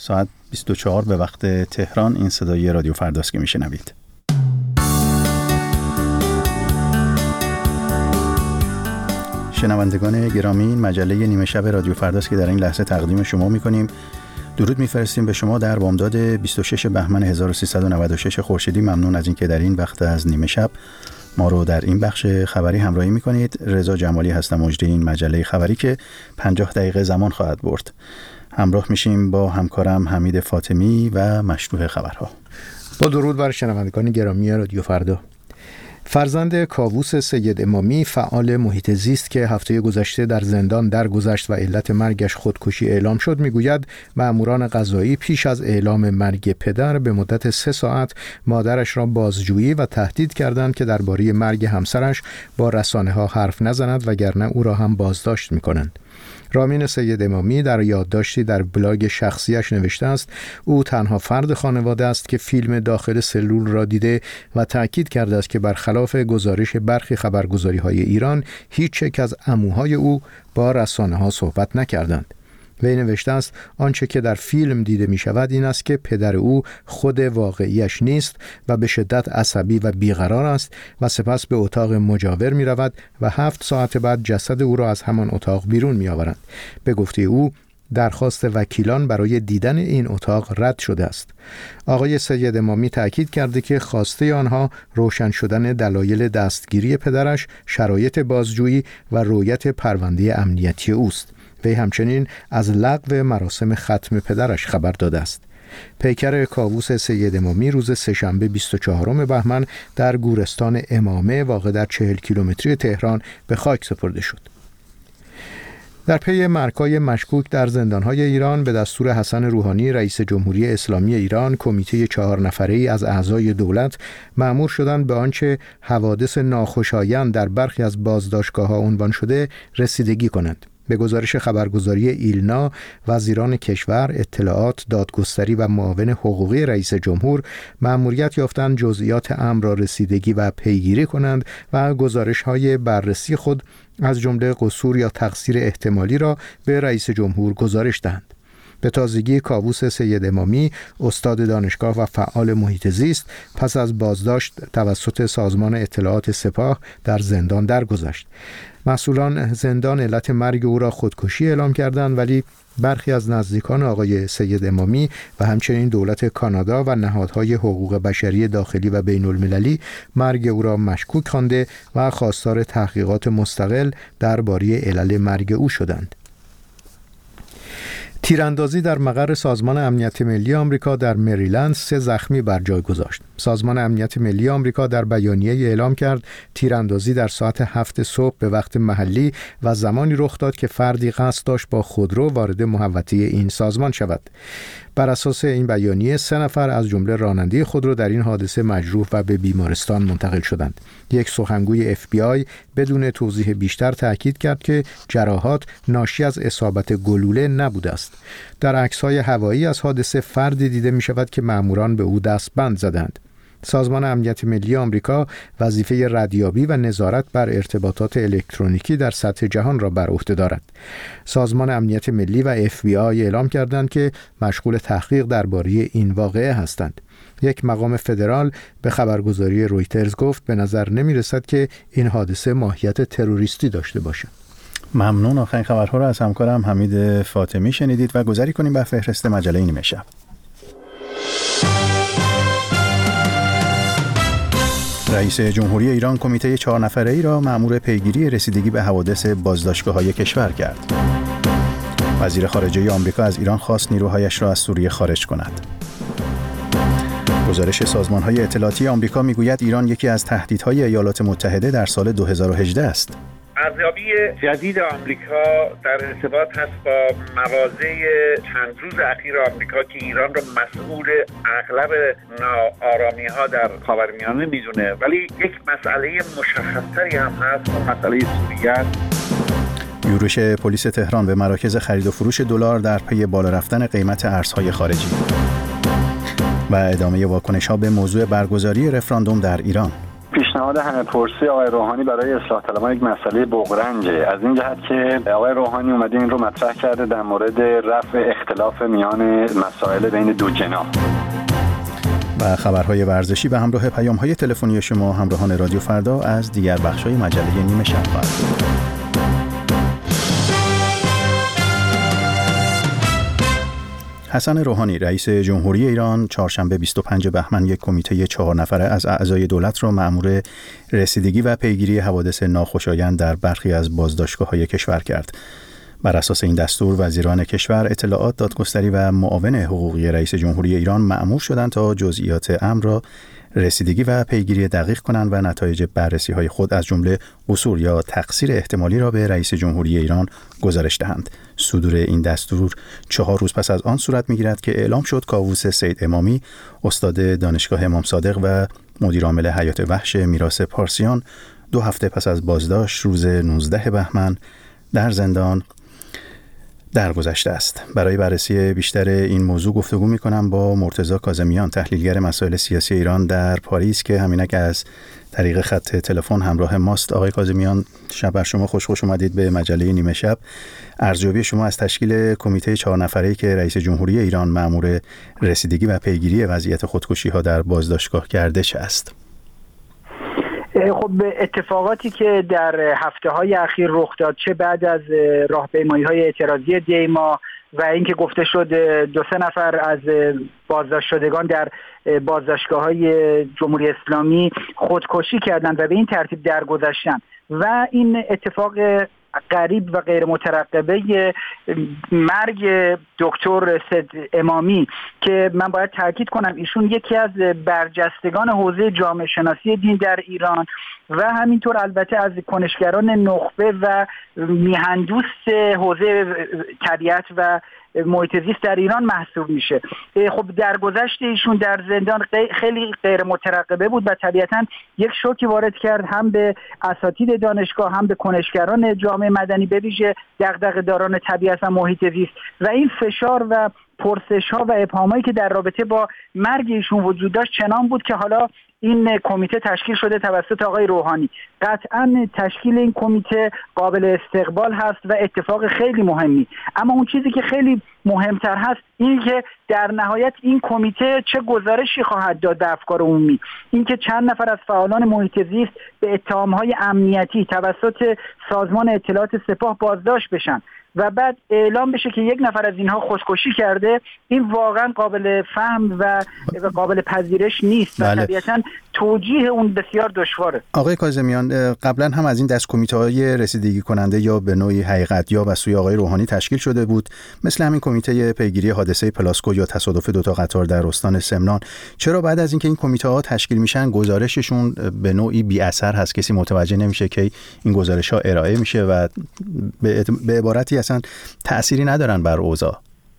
ساعت 24 به وقت تهران. این صدای رادیو فرداست که میشنوید. شنوندگان گرامی، این مجله نیمه شب رادیو فرداست که در این لحظه تقدیم شما میکنیم. درود میفرستیم به شما در بامداد 26 بهمن 1396 خورشیدی. ممنون از اینکه در این وقت از نیمه شب ما رو در این بخش خبری همراهی میکنید. رضا جمالی هستم، مجری این مجله خبری که 50 دقیقه زمان خواهد برد. همراه میشیم با همکارم حمید فاطمی و مشروع خبرها. با درود بر شنوندگان گرامی رادیو فردا. فرزند کاووس سید امامی، فعال محیط زیست که هفته گذشته در زندان درگذشت و علت مرگش خودکشی اعلام شد، میگوید مأموران قضایی پیش از اعلام مرگ پدر به مدت 3 ساعت مادرش را بازجویی و تهدید کردند که درباره مرگ همسرش با رسانه‌ها حرف نزند وگرنه او را هم بازداشت می‌کنند. رامین سید امامی در یادداشتی در بلاگ شخصیش نوشته است او تنها فرد خانواده است که فیلم داخل سلول را دیده و تأکید کرده است که برخلاف گزارش برخی خبرگزاری‌های ایران هیچ یک از عموهای او با رسانه‌ها صحبت نکردند. وی نوشته است آنچه که در فیلم دیده می شود این است که پدر او خود واقعیش نیست و به شدت عصبی و بیقرار است و سپس به اتاق مجاور می رود و 7 ساعت بعد جسد او را از همان اتاق بیرون می آورند. به گفته او درخواست وکیلان برای دیدن این اتاق رد شده است. آقای سید امامی تأکید کرده که خواسته آنها روشن شدن دلایل دستگیری پدرش، شرایط بازجویی و رویت پرونده امنیتی اوست. وی همچنین از لغو مراسم ختم پدرش خبر داده است. پیکر کاووس سید امامی روز سه‌شنبه 24 بهمن در گورستان امامه واقع در 40 کیلومتری تهران به خاک سپرده شد. در پی مرگ‌های مشکوک در زندان‌های ایران به دستور حسن روحانی رئیس جمهوری اسلامی ایران، کمیته 4 نفره‌ای از اعضای دولت مأمور شدند به آنچه حوادث ناخوشایند در برخی از بازداشتگاه‌ها عنوان شده رسیدگی کنند. به گزارش خبرگزاری ایلنا، وزیران کشور، اطلاعات، دادگستری و معاون حقوقی رئیس جمهور مأموریت یافتند جزئیات امر را رسیدگی و پیگیری کنند و گزارش‌های بررسی خود از جمله قصور یا تقصیر احتمالی را به رئیس جمهور گزارش دهند. به تازگی کاووس سید امامی، استاد دانشگاه و فعال محیط زیست، پس از بازداشت توسط سازمان اطلاعات سپاه در زندان درگذشت. مسئولان زندان علت مرگ او را خودکشی اعلام کردند، ولی برخی از نزدیکان آقای سید امامی و همچنین دولت کانادا و نهادهای حقوق بشری داخلی و بین المللی مرگ او را مشکوک خوانده و خواستار تحقیقات مستقل درباره علل مرگ او شدند. تیراندازی در مقر سازمان امنیت ملی آمریکا در مریلند 3 زخمی بر جای گذاشت. سازمان امنیت ملی آمریکا در بیانیه اعلام کرد تیراندازی در ساعت 7 صبح به وقت محلی و زمانی رخ داد که فردی قصد داشت با خودرو وارد محوطه این سازمان شود. بر اساس این بیانیه 3 نفر از جمله راننده خودرو در این حادثه مجروح و به بیمارستان منتقل شدند. یک سخنگوی FBI بدون توضیح بیشتر تأکید کرد که جراحات ناشی از اصابت گلوله نبوده است. در عکس‌های هوایی از حادثه فردی دیده می شود که مأموران به او دستبند زدند. سازمان امنیت ملی آمریکا وظیفه ردیابی و نظارت بر ارتباطات الکترونیکی در سطح جهان را بر عهده دارد. سازمان امنیت ملی و FBI اعلام کردند که مشغول تحقیق درباره این واقعه هستند. یک مقام فدرال به خبرگزاری رویترز گفت به نظر نمی رسد که این حادثه ماهیت تروریستی داشته باشد. ممنون. آخرین خبرها را از همکارم حمید فاطمی شنیدید و گذاری کنیم به فهرست مجله نیمه شب. رئیس جمهوری ایران کمیته 4 نفره‌ای را مأمور پیگیری رسیدگی به حوادث بازداشتگاه‌های کشور کرد. وزیر خارجه آمریکا از ایران خواست نیروهایش را از سوریه خارج کند. گزارش سازمان‌های اطلاعاتی آمریکا می‌گوید ایران یکی از تهدیدهای ایالات متحده در سال 2018 است. ارزیابی جدید آمریکا در ارتباط هست با مواضع چند روز اخیر آمریکا که ایران را مسئول اغلب ناآرامی‌ها در خاورمیانه میدونه، ولی یک مسئله مشخص‌تری هم هست، مسئله سوریه. یورش پلیس تهران به مراکز خرید و فروش دلار در پی بالا رفتن قیمت ارزهای خارجی و ادامه واکنش‌ها به موضوع برگزاری رفراندوم در ایران. پیشنهاد همه‌پرسی آقای روحانی برای اصلاح طلبان یک مسئله بغرنجه، از این جهت که آقای روحانی اومده این رو مطرح کرده در مورد رفع اختلاف میان مسائل بین دو جناح. و خبرهای ورزشی به همراه پیام‌های تلفنی شما همراهان رادیو فردا از دیگر بخش‌های مجله نیمه شب خواهد بود. حسن روحانی رئیس جمهوری ایران چهارشنبه 25 بهمن یک کمیته 4 نفره از اعضای دولت را مأمور رسیدگی و پیگیری حوادث ناخوشایند در برخی از بازداشتگاه‌های کشور کرد. بر اساس این دستور وزیران کشور، اطلاعات، دادگستری و معاون حقوقی رئیس جمهوری ایران مأمور شدند تا جزئیات امر را رسیدگی و پیگیری دقیق کنند و نتایج بررسی‌های خود از جمله قصور یا تقصیر احتمالی را به رئیس جمهوری ایران گزارش دهند. صدور این دستور 4 روز پس از آن صورت می‌گیرد که اعلام شد کاووس سید امامی، استاد دانشگاه امام صادق و مدیر عامل حیات وحش میراث پارسیان 2 هفته پس از بازداشت روز 19 بهمن در زندان درگذشته است. برای بررسی بیشتر این موضوع گفتگو می‌کنم با مرتضی کاظمیان، تحلیلگر مسائل سیاسی ایران در پاریس که همینک از طریق خط تلفن همراه ماست. آقای کاظمیان، شب بر شما خوش اومدید به مجله نیمه شب. ارزیابی شما از تشکیل کمیته 4 نفره‌ای که رئیس جمهوری ایران مأمور رسیدگی و پیگیری وضعیت خودکشی‌ها در بازداشتگاه کرده چه است؟ خب اتفاقاتی که در هفته‌های اخیر رخ داد، چه بعد از راهپیمایی‌های اعتراضی دیما و اینکه گفته شد 2-3 نفر از بازداشت شدگان در بازداشتگاه‌های جمهوری اسلامی خودکشی کردند و به این ترتیب درگذشتند و این اتفاق غریب و غیر مترقبه مرگ دکتر سید امامی که من باید تاکید کنم ایشون یکی از برجستگان حوزه جامعه شناسی دین در ایران و همینطور البته از کنشگران نخبه و میهندوست حوزه طبیعت و محیط زیست در ایران محسوب میشه. خب درگذشت ایشون در زندان خیلی غیر مترقبه بود و طبیعتاً یک شوکی وارد کرد هم به اساتید دانشگاه هم به کنشگران جامعه مدنی، به ویژه دغدغه‌داران طبیعت و محیط زیست و این فشار و پرسش‌ها و ابهامایی که در رابطه با مرگ ایشون وجود داشت چنان بود که حالا این کمیته تشکیل شده توسط آقای روحانی. قطعاً تشکیل این کمیته قابل استقبال هست و اتفاق خیلی مهمی، اما اون چیزی که خیلی مهمتر هست این که در نهایت این کمیته چه گزارشی خواهد داد به افکار عمومی. این که چند نفر از فعالان محیط زیست به اتهام‌های امنیتی توسط سازمان اطلاعات سپاه بازداشت بشن و بعد اعلام بشه که یک نفر از اینها خودکشی کرده، این واقعا قابل فهم و قابل پذیرش نیست و طبیعتاً توجیه اون بسیار دشواره. آقای کاظمیان، قبلا هم از این دست کمیته‌های رسیدگی کننده یا به نوعی حقیقت یا به سوی آقای روحانی تشکیل شده بود، مثل همین کمیته پیگیری حادثه پلاسکو یا تصادف 2 قطار در استان سمنان. چرا بعد از اینکه این کمیته‌ها تشکیل میشن گزارششون به نوعی بی اثر هست، کسی متوجه نمیشه که این گزارش‌ها ارائه میشه و به عبارتی اصلا تأثیری ندارن بر اوضاع؟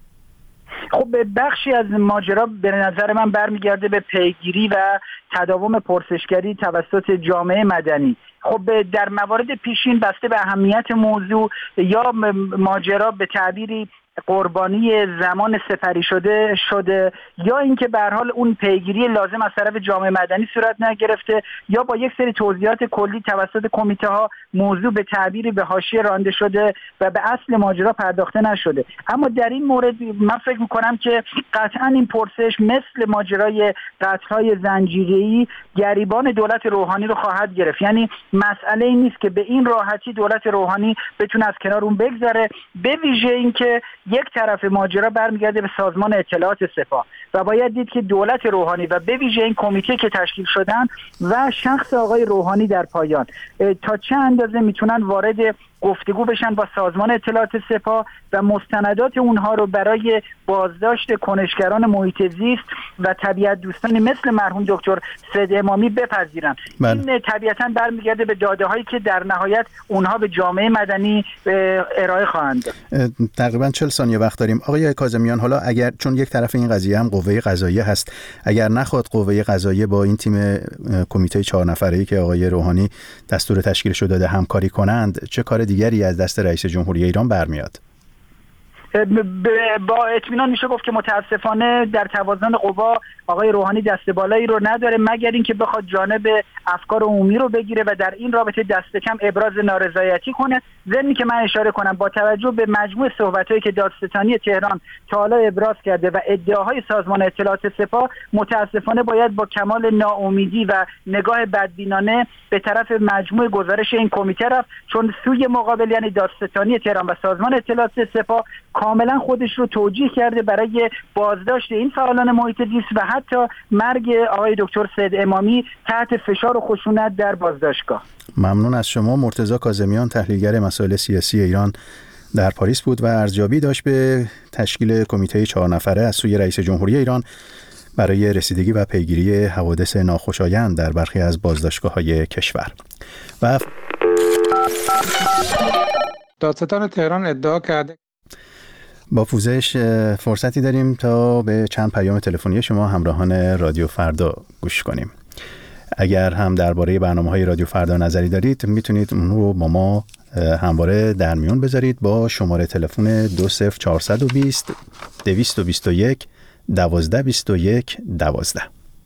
خب بخشی از ماجرا به نظر من برمیگرده به پیگیری و تداوم پرسشگری توسط جامعه مدنی. خب در موارد پیشین بسته به اهمیت موضوع یا ماجرا به تعبیری قربانی زمان سپری شده یا اینکه به هر حال اون پیگیری لازم از طرف جامعه مدنی صورت نگرفته یا با یک سری توضیحات کلی توسط کمیته ها موضوع به تعبیری به حاشیه رانده شده و به اصل ماجرا پرداخته نشده. اما در این مورد من فکر میکنم که قطعا این پرسش مثل ماجرای قتل‌های زنجیره‌ای گریبان دولت روحانی رو خواهد گرفت. یعنی مسئله این نیست که به این راحتی دولت روحانی بتونه از کنار اون بگذره، به ویژه اینکه یک طرف ماجرا برمیگرده به سازمان اطلاعات سپاه و باید دید که دولت روحانی و به ویژه این کمیته که تشکیل شدن و شخص آقای روحانی در پایان تا چه اندازه میتونن وارد گفتگو بشن با سازمان اطلاعات سپاه و مستندات اونها رو برای بازداشت کنشگران محیط زیست و طبیعت دوستانی مثل مرحوم دکتر سید امامی بپذیرن. این طبیعتاً برمیگرده به داده هایی که در نهایت اونها به جامعه مدنی ارائه خواهند داد. تقریبا 40 ثانیه وقت داریم. آقای کاظمیان، حالا اگر چون یک طرف این قضیه هم قوه قضاییه هست، اگر نخواد قوه قضاییه با این تیم کمیته 4 نفره‌ای که آقای روحانی دستور تشکیل شده داده همکاری کنند، چه کار دیگری از دست رئیس جمهوری ایران برمیاد؟ با اطمینان میشه گفت که متاسفانه در توازن قوا آقای روحانی دست بالایی رو نداره، مگر اینکه بخواد جانب افکار عمومی رو بگیره و در این رابطه دست کم ابراز نارضایتی کنه. ضمنی که من اشاره کنم با توجه به مجموع صحبتایی که دادستانی تهران تا حالا ابراز کرده و ادعاهای سازمان اطلاعات سپاه، متاسفانه باید با کمال ناامیدی و نگاه بدبینانه به طرف مجموع گزارش این کمیته رفت، چون سوی مقابل یعنی دادستانی تهران و سازمان اطلاعات سپاه کاملا خودش رو توجیه کرده برای بازداشت این فعالان محیط زیست و حتی مرگ آقای دکتر سید امامی تحت فشار و خشونت در بازداشتگاه. ممنون از شما. مرتضی کاظمیان، تحلیلگر مسائل سیاسی ایران در پاریس بود و ارزیابی داشت به تشکیل کمیته 4 نفره از سوی رئیس جمهوری ایران برای رسیدگی و پیگیری حوادث ناخوشایند در برخی از بازداشتگاه‌های کشور. و دادستان تهران ادعا کرده. با پوزش فرصتی داریم تا به چند پیام تلفنی شما همراهان رادیو فردا گوش کنیم. اگر هم درباره برنامه‌های رادیو فردا نظری دارید میتونید اون رو با ما همواره در میون بذارید با شماره تلفن 20420 221 1221 12.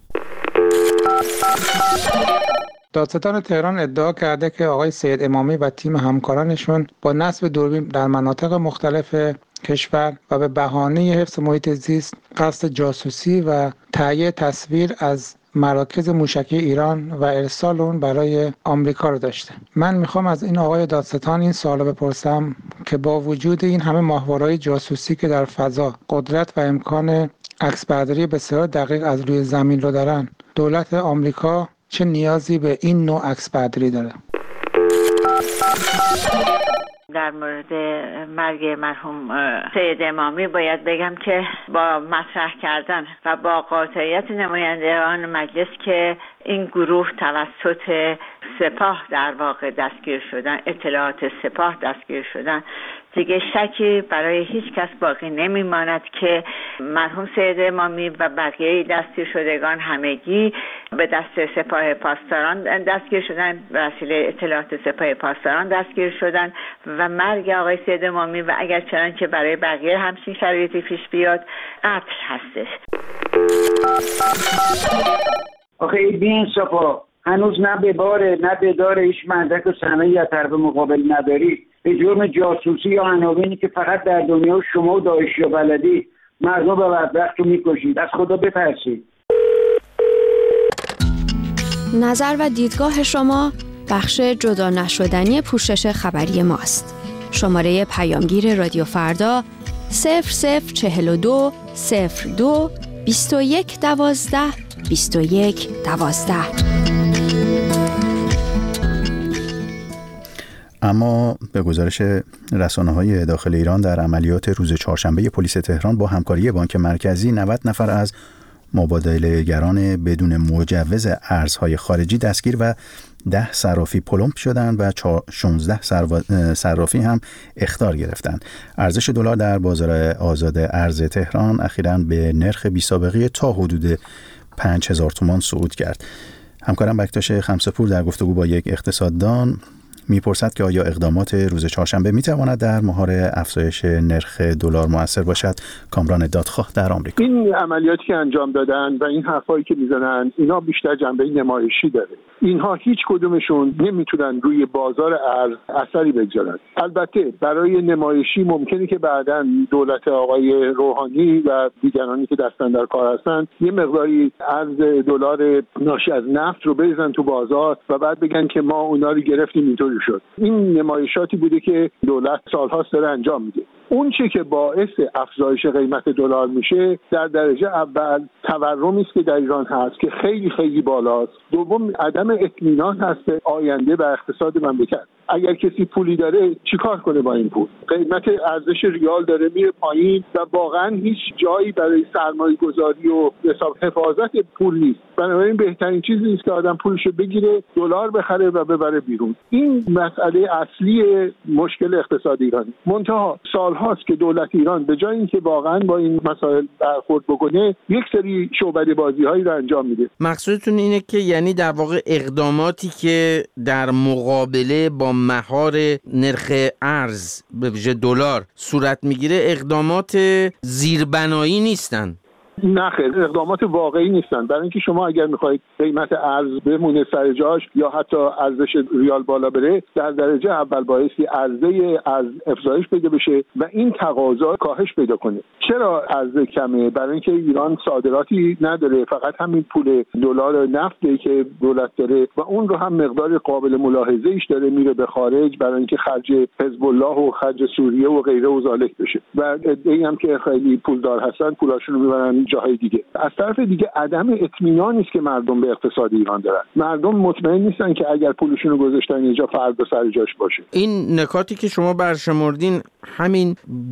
دادستان تهران ادعا کرده که آقای سید امامی و تیم همکارانشون با نصب دوربین در مناطق مختلف کشور و به بهانه حفظ محیط زیست قصد جاسوسی و تهیه تصویر از مراکز موشکی ایران و ارسال اون برای آمریکا رو داشته. من میخوام از این آقای دادستان این سوالو بپرسم که با وجود این همه ماهواره‌های جاسوسی که در فضا قدرت و امکان عکسبرداری بسیار دقیق از روی زمین رو دارن، دولت آمریکا چه نیازی به این نوع عکسبرداری داره؟ در مورد مرگ مرحوم سید امامی باید بگم که با مطرح کردن و با قاطعیت نمایندگان مجلس که این گروه توسط سپاه در واقع دستگیر شدن، اطلاعات سپاه دستگیر شدن، دیگه شکی برای هیچ کس باقی نمیماند که مرحوم سید امامی و بقیه دستگیر شدگان همگی به دست سپاه پاسداران دستگیر شدن، به وسیله اطلاعات سپاه پاسداران دستگیر شدن و مرگ آقای سید امامی و اگر چنانچه برای بقیه همچین شرایطی پیش بیاد قتل هستش. آخه بین صفا هنوز نه به باره نه به داره هیچ مدرک و سندی از طرف مقابل نداری، به جرم جاسوسی یا عناوینی که فقط در دنیا شما و داعشی و بلدی مردم به بدبخت رو میکشید. از خدا بترسید. نظر و دیدگاه شما بخش جدا نشدنی پوشش خبری ماست. شماره پیامگیر رادیو فردا 0042 02 21 12 21 12. اما به گزارش رسانه‌های داخل ایران در عملیات روز چهارشنبه پلیس تهران با همکاری بانک مرکزی 90 نفر از مبادله‌گران بدون مجوز ارزهای خارجی دستگیر و 10 صرافی پلمپ شدند و 16 صرافی هم اخطار گرفتند. ارزش دلار در بازار آزاد ارز تهران اخیراً به نرخ بی‌سابقه تا حدود 5000 تومان صعود کرد. همکارم بکتاش خمسه‌پور در گفتگو با یک اقتصاددان میپرسد که آیا اقدامات روز چهارشنبه میتواند در مهار افزایش نرخ دلار مؤثر باشد؟ کامران دادخواه در آمریکا. این عملیاتی که انجام دادن و این حرفایی که میزنن اینا بیشتر جنبه نمایشی داره. اینها هیچ کدومشون نمیتونن روی بازار ارز اثری بگذارن. البته برای نمایشی ممکنه که بعداً دولت آقای روحانی و دیگرانی که دستن در کار هستن یه مقداری ارز دلار ناشی از نفت رو بریزن تو بازار و بعد بگن که ما اونا رو گرفتیم اینطوری شد. این نمایشاتی بوده که دولت سالهاست داره انجام میده. اون چی که باعث افزایش قیمت دلار میشه در درجه اول تورمی است که در ایران هست که خیلی خیلی بالاست. دوم عدم اطمینان هست به آینده و اقتصاد مملکت. اگر کسی پولی داره چیکار کنه با این پول؟ قیمت ارزش ریال داره میره پایین و واقعا هیچ جایی برای سرمایه گذاری و حفاظت پول نیست. بنابراین بهترین چیزی است که آدم پولشو بگیره، دلار بخره و ببره بیرون. این مسئله اصلی مشکل اقتصاد ایرانی. منتها سالهاست که دولت ایران به جای اینکه واقعا با این مسائل برخورد بکنه یک سری شعبده بازی‌هایی رو انجام میده. مقصودتون اینه که یعنی در واقع اقداماتی که در مقابله با مهار نرخ ارز به ویژه دلار صورت میگیره اقدامات زیربنایی نیستن؟ نه خیر، اقدامات واقعی نیستن. برای اینکه شما اگر میخواید قیمت ارز بمونه سر جاش یا حتی ارزش ریال بالا بره، در درجه اول بایستی عرضه از افزایش پیدا بشه و این تقاضا کاهش پیدا کنه. چرا عرضه کمه؟ برای اینکه ایران صادراتی نداره، فقط همین پول دلار نفتی که دولت داره و اون رو هم مقدار قابل ملاحظه ایش داره میره به خارج برای اینکه خرج حزب الله و خرج سوریه و غیره و ذالک بشه و عده‌ای هم که خیلی پولدار هستن پولاشون رو میبرن جاهای دیگه. از طرف دیگه عدم اطمینانی است که مردم به اقتصاد ایران دارن. مردم مطمئن نیستن که اگر پولشون رو گذاشتن یه جا فردا سر جاش باشه. این نکاتی که شما برشمردین همین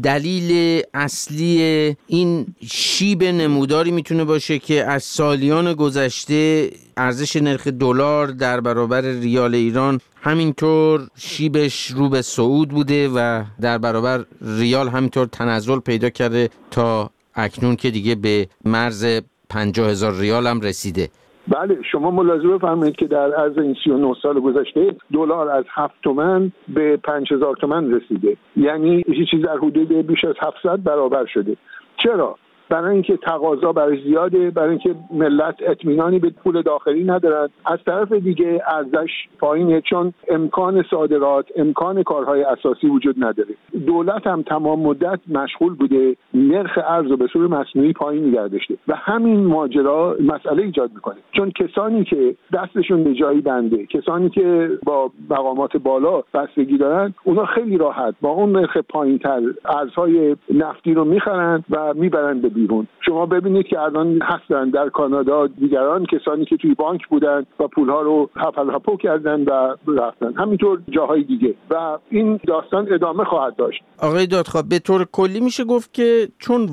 دلیل اصلی این شیب نموداری میتونه باشه که از سالیان گذشته ارزش نرخ دلار در برابر ریال ایران همینطور شیبش رو به صعود بوده و در برابر ریال همینطور تنزل پیدا کرده تا اکنون که دیگه به مرز 50,000 ریال هم رسیده. بله، شما ملاحظه بفرمایید که در عرض این 39 سال گذشته دلار از 7 تومن به 5,000 تومن رسیده، یعنی یه چیز در حدود بیش از 700 برابر شده. چرا؟ برای اینکه تقاضا برای زیاده، برای اینکه ملت اطمینانی به پول داخلی ندارن. از طرف دیگه ارزش پایینه چون امکان صادرات، امکان کارهای اساسی وجود نداره. دولت هم تمام مدت مشغول بوده نرخ ارز رو به صورت مصنوعی پایین نگه داشته و همین ماجرا مسئله ایجاد میکنه، چون کسانی که دستشون به جایی بنده، کسانی که با مقامات بالا بستگی دارن، اونا خیلی راحت با اون نرخ پایینتر ارزهای نفتی رو میخرن و میبرن به بیرون. شما ببینید که الان هستن در کانادا دیگران کسانی که توی بانک بودن و پولها رو هپو کردن و رفتن، همینطور جاهای دیگه و این داستان ادامه خواهد داشت. آقای دادخواه، به طور کلی میشه گفت که چون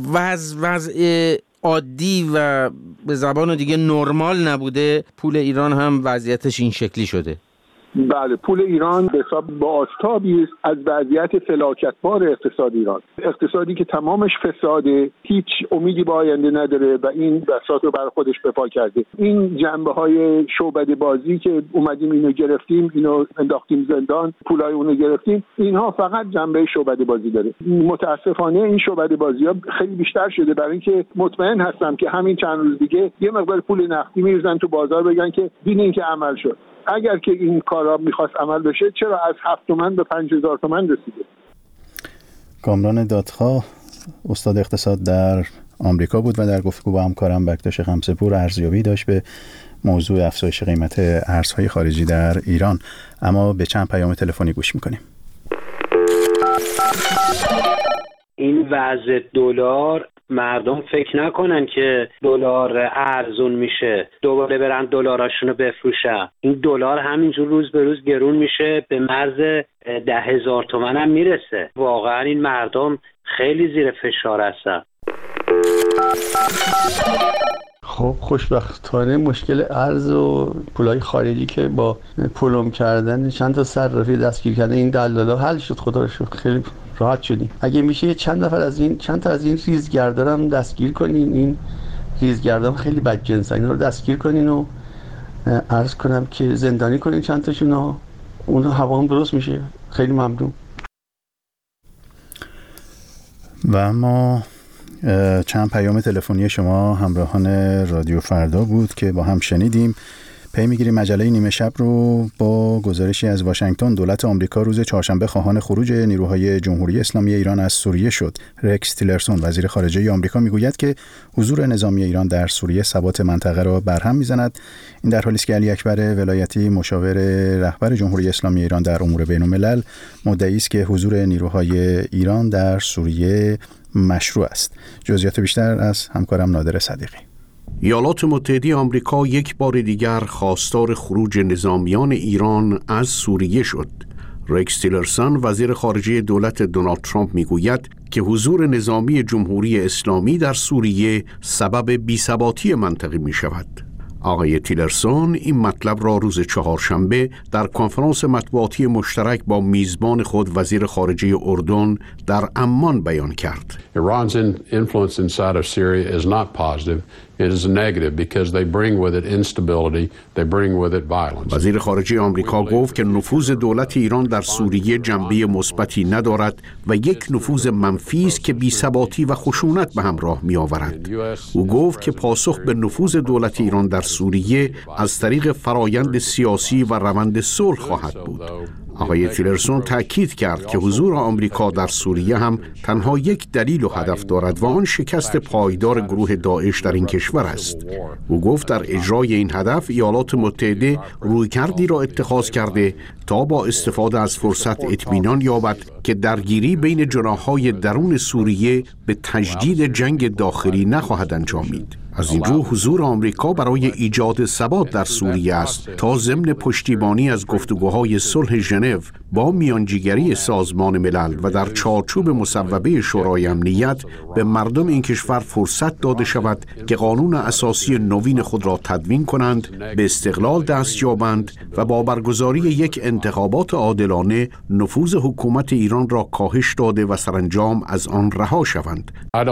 وضع عادی و به زبان دیگه نرمال نبوده، پول ایران هم وضعیتش این شکلی شده. بله، پول ایران به حساب بازتابی است از وضعیت فلاکتبار اقتصاد ایران. اقتصادی که تمامش فساده، هیچ امیدی به آینده نداره و این بساط رو بر خودش به پا کرده. این جنبه‌های شعبده بازی که اومدیم اینو گرفتیم، اینو انداختیم زندان، پولای اونو گرفتیم، اینها فقط جنبه شعبده بازی داره. متاسفانه این شعبده بازی‌ها خیلی بیشتر شده، برای اینکه مطمئن هستم که همین چند روز دیگه یه مقدار پول نقدی می‌ریزن تو بازار بگن که ببینین که عمل شد. اگر که این کارا میخواست عمل بشه چرا از 7 تومن به 5,000 تومن رسیده؟ کامران دادخواه استاد اقتصاد در آمریکا بود و در گفتگو با همکارم بکتاش خمسه‌پور ارزیابی داشت به موضوع افزایش قیمت ارزهای خارجی در ایران. اما به چند پیام تلفنی گوش میکنیم. این وضع دلار، مردم فکر نکنن که دلار ارزون میشه دوباره برن دلاراشونو بفروشن. این دلار همینجور روز به روز گرون میشه، به مرز 10,000 تومن هم میرسه. واقعا این مردم خیلی زیر فشار هستن. خب خوشبختانه مشکل ارز و پولای خارجی که با پولم کردن چند تا صرافی دستگیر کردن این دلالا حل شد. خدا رو شکر خیلی راحت شدیم. اگه میشه چند تا از این ریزگردارم دستگیر کنین. این ریزگردام خیلی بدجنسن، اینا رو دستگیر کنین و عرض کنم که زندانی کنین چند تاشون، اون هوام درست میشه. خیلی ممنون. و اما چند پیام تلفنی شما همراهان رادیو فردا بود که با هم شنیدیم. پی میگیریم مجله نیمه شب رو با گزارشی از واشنگتن. دولت آمریکا روز چهارشنبه خواهان خروج نیروهای جمهوری اسلامی ایران از سوریه شد. رکس تیلرسون وزیر خارجه آمریکا میگوید که حضور نظامی ایران در سوریه ثبات منطقه را برهم میزند. این در حالی است که علی اکبر ولایتی مشاور رهبر جمهوری اسلامی ایران در امور بین‌الملل مدعی است که حضور نیروهای ایران در سوریه مشروع است. جزئیات بیشتر از همکارم نادر صدیقی. ایالات متحده آمریکا یک بار دیگر خواستار خروج نظامیان ایران از سوریه شد. رکس تیلرسون وزیر خارجه دولت دونالد ترامپ میگوید که حضور نظامی جمهوری اسلامی در سوریه سبب بی‌ثباتی منطقه می شود. آقای تیلرسون این مطلب را روز چهارشنبه در کنفرانس مطبوعاتی مشترک با میزبان خود وزیر خارجه اردن در عمان بیان کرد. Iran's influence inside of Syria is not positive. وزیر خارجه آمریکا گفت که نفوذ دولت ایران در سوریه جنبه مثبتی ندارد و یک نفوذ منفی است که بی‌ثباتی و خشونت به همراه می‌آورد. او گفت که پاسخ به نفوذ دولت ایران در سوریه از طریق فرایند سیاسی و روند صلح خواهد بود. آقای تیلرسون تأکید کرد که حضور آمریکا در سوریه هم تنها یک دلیل و هدف دارد و آن شکست پایدار گروه داعش در این کشور است. او گفت در اجرای این هدف ایالات متحده رویکردی را اتخاذ کرده تا با استفاده از فرصت اطمینان یابد که درگیری بین جناح‌های درون سوریه به تجدید جنگ داخلی نخواهد انجامید. از این رو حضور آمریکا برای ایجاد ثبات در سوریه است تا ضمن پشتیبانی از گفتگوهای صلح ژنو با میانجیگری سازمان ملل و در چارچوب مصوبه شورای امنیت به مردم این کشور فرصت داده شود که قانون اساسی نوین خود را تدوین کنند، به استقلال دست یابند و با برگزاری یک انتخابات عادلانه نفوذ حکومت ایران را کاهش داده و سرانجام از آن رها شوند.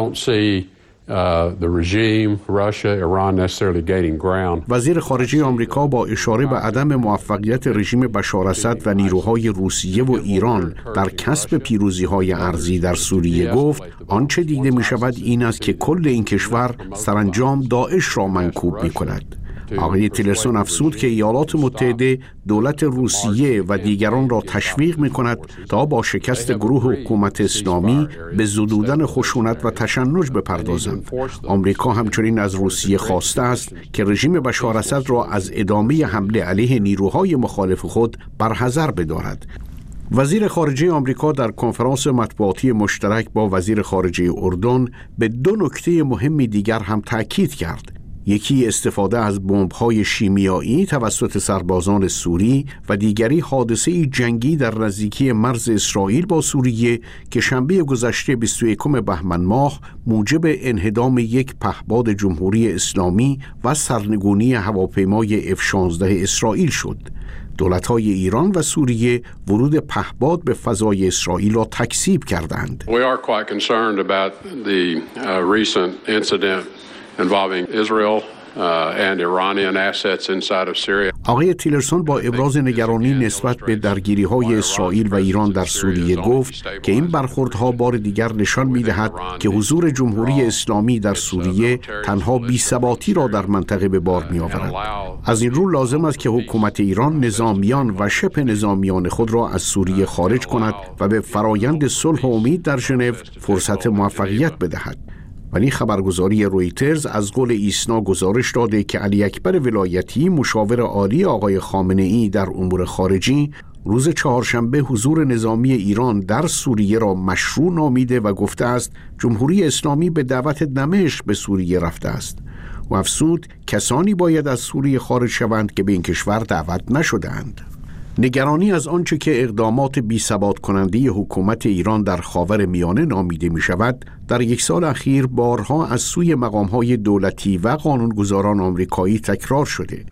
وزیر خارجه آمریکا با اشاره به عدم موفقیت رژیم بشار اسد و نیروهای روسیه و ایران در کسب پیروزی‌های ارضی در سوریه گفت آنچه دیده می‌شود این است که کل این کشور سرانجام داعش را منکوب می‌کند. آقای تیلرسون افزود که ایالات متحده دولت روسیه و دیگران را تشویق می‌کند تا با شکست گروه حکومت اسلامی به زدودن خشونت و تشنج بپردازند. آمریکا همچنین از روسیه خواسته است که رژیم بشار اسد را از ادامه حمله علیه نیروهای مخالف خود برحذر بدارد. وزیر خارجه آمریکا در کنفرانس مطبوعاتی مشترک با وزیر خارجه اردن به دو نکته مهم دیگر هم تاکید کرد. یکی استفاده از بمب‌های شیمیایی توسط سربازان سوری و دیگری حادثه جنگی در نزدیکی مرز اسرائیل با سوریه که شنبه گذشته 21 بهمن ماه موجب انهدام یک پهپاد جمهوری اسلامی و سرنگونی هواپیمای F-16 اسرائیل شد. دولت‌های ایران و سوریه ورود پهپاد به فضای اسرائیل را تکذیب کردند. We are quite concerned about the recent incident involving Israel and Iranian assets inside of Syria. آقای تیلرسون با ابراز نگرانی نسبت به درگیری‌های اسرائیل و ایران در سوریه گفت که این برخوردها بار دیگر نشان می‌دهد که حضور جمهوری اسلامی در سوریه تنها بی‌ثباتی را در منطقه به بار می‌آورد. از این رو لازم است که حکومت ایران نظامیان و شبه نظامیان خود را از سوریه خارج کند و به فرایند صلح و امید در ژنو فرصت موفقیت بدهد. ولی خبرگزاری رویترز از قول ایسنا گزارش داده که علی اکبر ولایتی مشاور عالی آقای خامنه‌ای در امور خارجی روز چهارشنبه حضور نظامی ایران در سوریه را مشروع نامیده و گفته است جمهوری اسلامی به دعوت دمشق به سوریه رفته است. و افزود کسانی باید از سوریه خارج شوند که به این کشور دعوت نشده‌اند. نگرانی از آنچه که اقدامات بی‌ثبات کننده حکومت ایران در خاورمیانه نامیده می شود در یک سال اخیر بارها از سوی مقام‌های دولتی و قانونگذاران آمریکایی تکرار شده.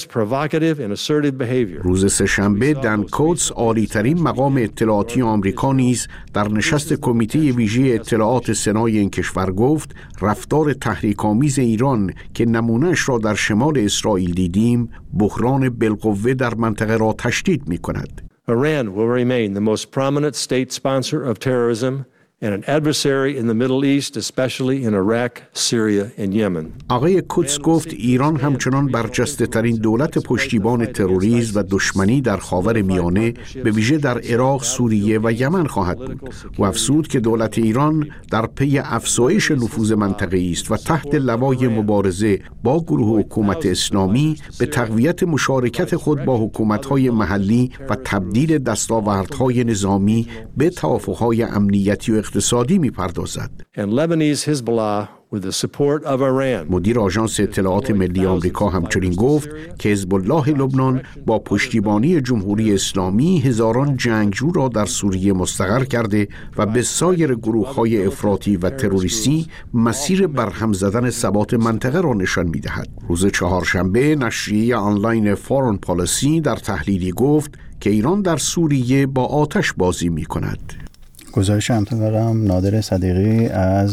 روز سه‌شنبه دن کوتس عالی‌ترین مقام اطلاعاتی آمریکا نیز در نشست کمیته ویژه اطلاعات سنای این کشور گفت رفتار تحریک‌آمیز ایران که نمونه‌اش را در شمال اسرائیل دیدیم بحران بالقوه در منطقه را تشدید می‌کند. Iran will remain the most prominent state sponsor of terrorism and an adversary in the Middle East, especially in Iraq, Syria and Yemen. آقای کوتس گفت ایران همچنان برجسته ترین دولت پشتیبان تروریسم و دشمنی در خاورمیانه به ویژه در عراق، سوریه و یمن خواهد بود. و افزود که دولت ایران در پی افزایش نفوذ منطقه‌ای است و تحت لوای مبارزه با گروه حکومت اسلامی به تقویت مشارکت خود با حکومت‌های محلی و تبدیل دستاوردهای نظامی به توافق‌های امنیتی و اقتصادی می‌پردازد. مدیر آژانس اطلاعات ملی آمریکا همچنین گفت که حزب الله لبنان با پشتیبانی جمهوری اسلامی هزاران جنگجو را در سوریه مستقر کرده و به سایر گروه‌های افراطی و تروریستی مسیر برهم زدن ثبات منطقه را نشان می‌دهد. روز چهارشنبه نشریه آنلاین فارن پالیسی در تحلیلی گفت که ایران در سوریه با آتش بازی می‌کند. گزارش همتون دارم نادر صدیقی از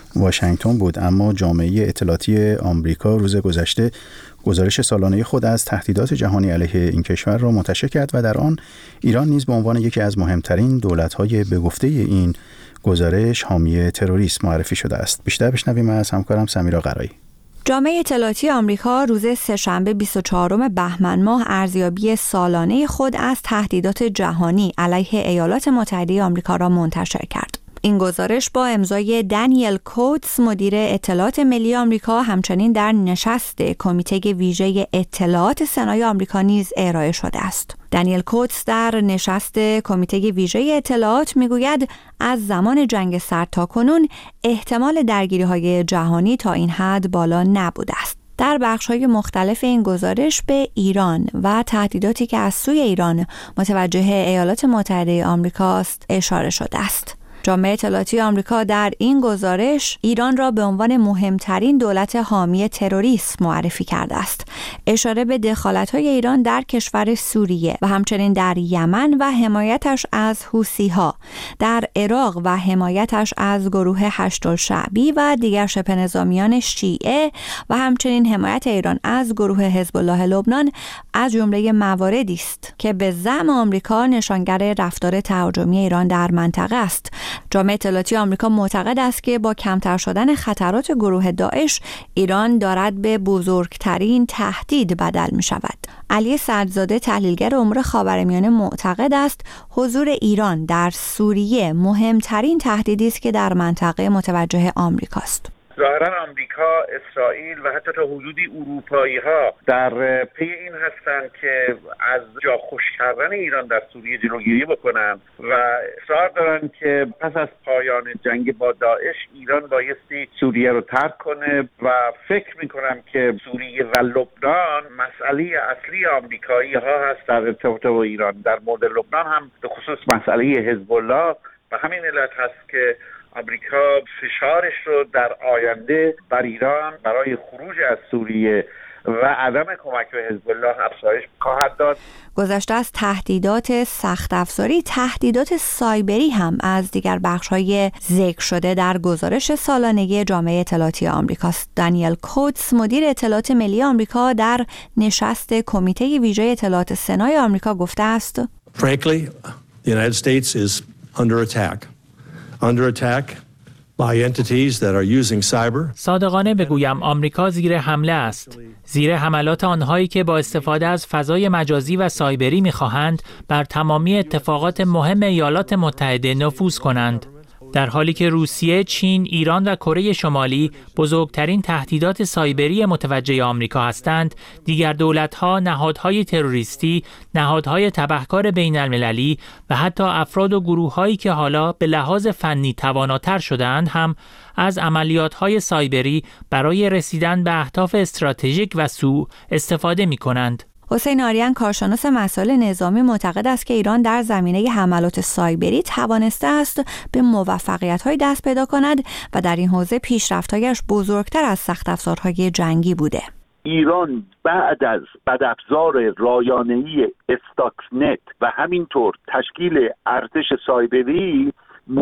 واشنگتن بود. اما جامعه اطلاعاتی آمریکا روز گذشته گزارش سالانه خود از تهدیدات جهانی علیه این کشور را منتشر کرد و در آن ایران نیز به عنوان یکی از مهمترین دولت‌های به گفته این گزارش حامی تروریسم معرفی شده است. بیشتر بشنویم از همکارم سمیرا قرایی. جامعه اطلاعاتی آمریکا روز سه‌شنبه 24 بهمن ماه ارزیابی سالانه خود از تهدیدات جهانی علیه ایالات متحده آمریکا را منتشر کرد. این گزارش با امضای دانیل کوتس مدیر اطلاعات ملی آمریکا همچنین در نشست کمیته ویژه اطلاعات سنای آمریکا نیز ارائه شده است. دانیل کوتس در نشست کمیته ویژه اطلاعات میگوید از زمان جنگ سرد تا کنون احتمال درگیری‌های جهانی تا این حد بالا نبوده است. در بخش‌های مختلف این گزارش به ایران و تهدیداتی که از سوی ایران متوجه ایالات متحده آمریکاست اشاره شده است. جامعه اطلاعاتی آمریکا در این گزارش ایران را به عنوان مهمترین دولت حامی تروریسم معرفی کرده است. اشاره به دخالت‌های ایران در کشور سوریه و همچنین در یمن و حمایتش از حوثی‌ها، در عراق و حمایتش از گروه هشت‌الشعبی و دیگر شبه نظامیان شیعه و همچنین حمایت ایران از گروه حزب الله لبنان از جمله مواردی است که به زعم آمریکا نشانگر رفتار تهاجمی ایران در منطقه است. جامعه اطلاعاتی آمریکا معتقد است که با کمتر شدن خطرات گروه داعش ایران دارد به بزرگترین تهدید بدل می شود. علی سردزاده تحلیلگر امور خاورمیانه معتقد است حضور ایران در سوریه مهمترین تهدیدی است که در منطقه متوجه آمریکاست. ظاهرا آمریکا، اسرائیل و حتی تا حدودی اروپایی‌ها در پی این هستند که از جا خوش کردن ایران در سوریه جلوگیری بکنن و اصرار دارن که پس از پایان جنگ با داعش ایران بایستی سوریه رو ترک کنه و فکر میکنم که سوریه و لبنان مسئله اصلی آمریکایی‌ها هست در ارتباط با ایران. در مورد لبنان هم به خصوص مسئله حزب الله و همین علت هست که آمریکا فشارش رو در آینده بر ایران برای خروج از سوریه و عدم کمک به حزب الله افزایش خواهد داد. گذشته از تهدیدات سخت افزاری، تهدیدات سایبری هم از دیگر بخش‌های ذکر شده در گزارش سالانه جامعه اطلاعاتی آمریکاست. دانیل کوتس مدیر اطلاعات ملی آمریکا در نشست کمیته ویژه اطلاعات سنای آمریکا گفته است: Frankly, the United States is under attack by entities that are using cyber. صادقانه بگویم آمریکا زیر حمله است. زیر حملات آنهایی که با استفاده از فضای مجازی و سایبری می‌خواهند بر تمامی اتفاقات مهم ایالات متحده نفوذ کنند. در حالی که روسیه، چین، ایران و کره شمالی بزرگترین تهدیدات سایبری متوجه آمریکا هستند، دیگر دولت‌ها، نهادهای تروریستی، نهادهای تبهکار بین‌المللی و حتی افراد و گروه‌هایی که حالا به لحاظ فنی تواناتر شده‌اند هم از عملیات‌های سایبری برای رسیدن به اهداف استراتژیک و سوء استفاده می‌کنند. حسین آریان کارشناس مسائل نظامی معتقد است که ایران در زمینه حملات سایبری توانسته است به موفقیت‌های دست پیدا کند و در این حوزه پیشرفت‌هایش بزرگتر از سخت افزارهای جنگی بوده. ایران بعد از بدافزار رایانه‌ای استاکسنت و همینطور تشکیل ارتش سایبری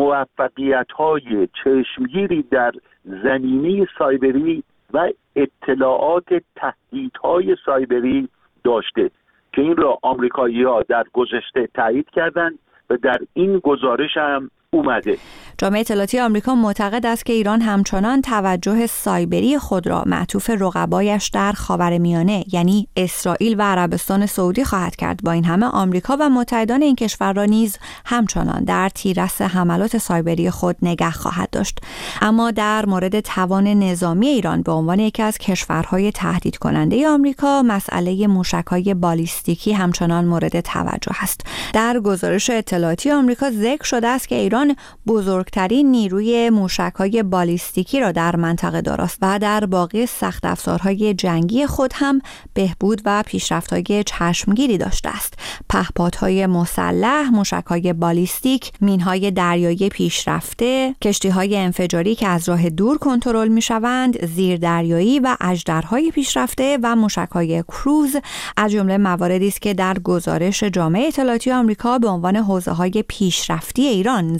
موفقیت‌های چشمگیری در زمینه سایبری و اطلاعات تهدیدهای سایبری داشته که این را آمریکایی‌ها در گذشته تایید کردند و در این گزارش هم اومده. جامعه اطلاعاتی آمریکا معتقد است که ایران همچنان توجه سایبری خود را معطوف رقبایش در خاورمیانه یعنی اسرائیل و عربستان سعودی خواهد کرد. با این همه آمریکا و متحدان این کشور را نیز همچنان در تیررس حملات سایبری خود نگه خواهد داشت. اما در مورد توان نظامی ایران به عنوان یکی از کشورهای تهدید کننده آمریکا، مسئله موشک‌های بالیستیکی همچنان مورد توجه است. در گزارش اطلاعاتی آمریکا ذکر شده است که ایران بزرگترین نیروی موشک‌های بالیستیکی را در منطقه دارد و در باقی سخت افزارهای جنگی خود هم بهبود و پیشرفت‌های چشمگیری داشته است. پهپادهای مسلح، موشک‌های بالیستیک، مین‌های دریایی پیشرفته، کشتی‌های انفجاری که از راه دور کنترل می‌شوند، زیردریایی و اژدرهای پیشرفته و موشک‌های کروز از جمله مواردی است که در گزارش جامعه اطلاعاتی آمریکا به عنوان حوزه‌های پیشرفتی ایران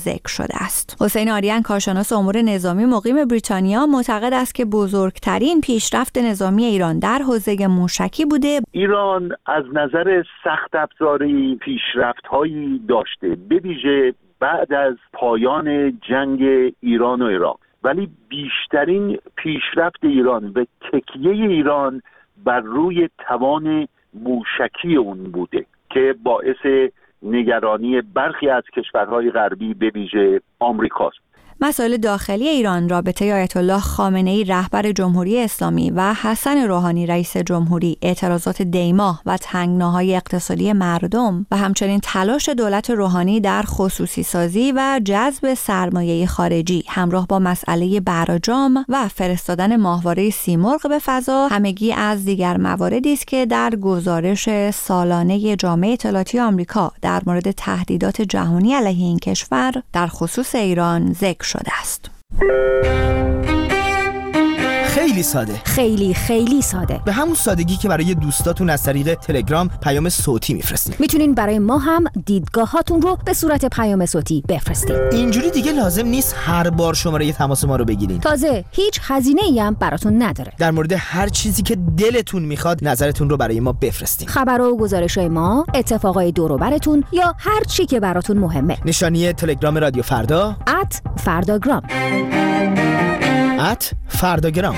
ذکر شده است. حسین آریان کارشناس امور نظامی مقیم بریتانیا معتقد است که بزرگترین پیشرفت نظامی ایران در حوزه موشکی بوده. ایران از نظر سخت افزاری پیشرفت‌هایی داشته، به ویژه بعد از پایان جنگ ایران و عراق، ولی بیشترین پیشرفت ایران و تکیه ایران بر روی توان موشکی اون بوده که باعث نگرانی برخی از کشورهای غربی به ویژه آمریکاست. مسائل داخلی ایران رابطه آیت الله خامنه‌ای رهبر جمهوری اسلامی و حسن روحانی رئیس جمهوری، اعتراضات دیما و تنگناهای اقتصادی مردم و همچنین تلاش دولت روحانی در خصوصی سازی و جذب سرمایه خارجی همراه با مسئله برجام و فرستادن ماهواره سیمرغ به فضا همگی از دیگر مواردی است که در گزارش سالانه جامعه اطلاعاتی آمریکا در مورد تهدیدات جهانی علیه این کشور در خصوص ایران ذکر شده است. خیلی ساده، خیلی ساده، به همون سادگی که برای دوستاتون از طریق تلگرام پیام صوتی میفرستین. میتونین برای ما هم دیدگاهاتون رو به صورت پیام صوتی بفرستین. اینجوری دیگه لازم نیست هر بار شماره تماس ما رو بگیرین. تازه هیچ هزینه‌ای هم براتون نداره. در مورد هر چیزی که دلتون میخواد نظرتون رو برای ما بفرستین. خبرها و گزارش‌های ما، اتفاقای دور و براتون یا هر چی که براتون مهمه. نشانی تلگرام رادیو فردا @فرداگرام. فرداگرام.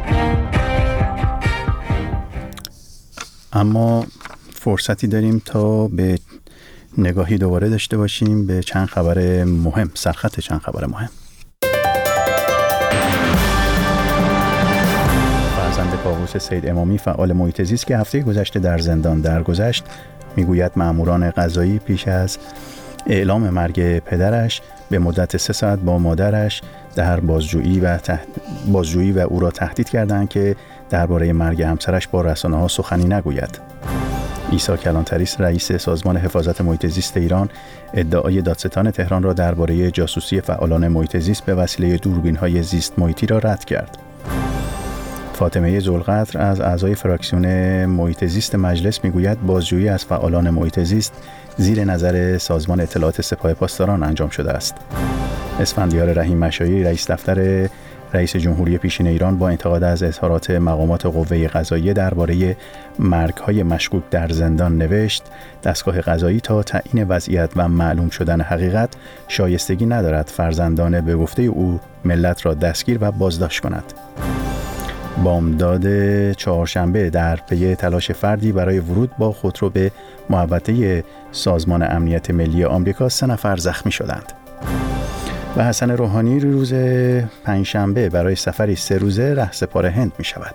اما فرصتی داریم تا به نگاهی دوباره داشته باشیم به چند خبر مهم، سرخط چند خبر مهم. فرزند کاووس سید امامی فعال محیط زیست که هفته گذشته در زندان درگذشت میگوید ماموران قضایی پیش از اعلام مرگ پدرش به مدت 3 ساعت با مادرش در بازجویی و او را تهدید کردند که درباره مرگ همسرش با رسانه‌ها سخنی نگوید. عیسی کلانتریس رئیس سازمان حفاظت محیط زیست ایران ادعای دادستان تهران را درباره جاسوسی فعالان محیط زیست به وسیله دوربین‌های زیست محیطی را رد کرد. فاطمه ذوالقدر از اعضای فراکسیون محیط زیست مجلس میگوید بازجویی از فعالان محیط زیست زیر نظر سازمان اطلاعات سپاه پاسداران انجام شده است. اسفندیار رحیم مشایی رئیس دفتر رئیس جمهوری پیشین ایران با انتقاد از اظهارات مقامات قوه قضاییه درباره مرگ‌های مشکوک در زندان نوشت دستگاه قضایی تا تعیین وضعیت و معلوم شدن حقیقت شایستگی ندارد فرزندان به گفته او ملت را دستگیر و بازداشت کند. بامداد چهارشنبه در پی تلاش فردی برای ورود با خودرو به محوطه سازمان امنیت ملی آمریکا 3 نفر زخمی شدند. و حسن روحانی روز پنجشنبه برای سفری 3 روزه رهسپار هند می شود.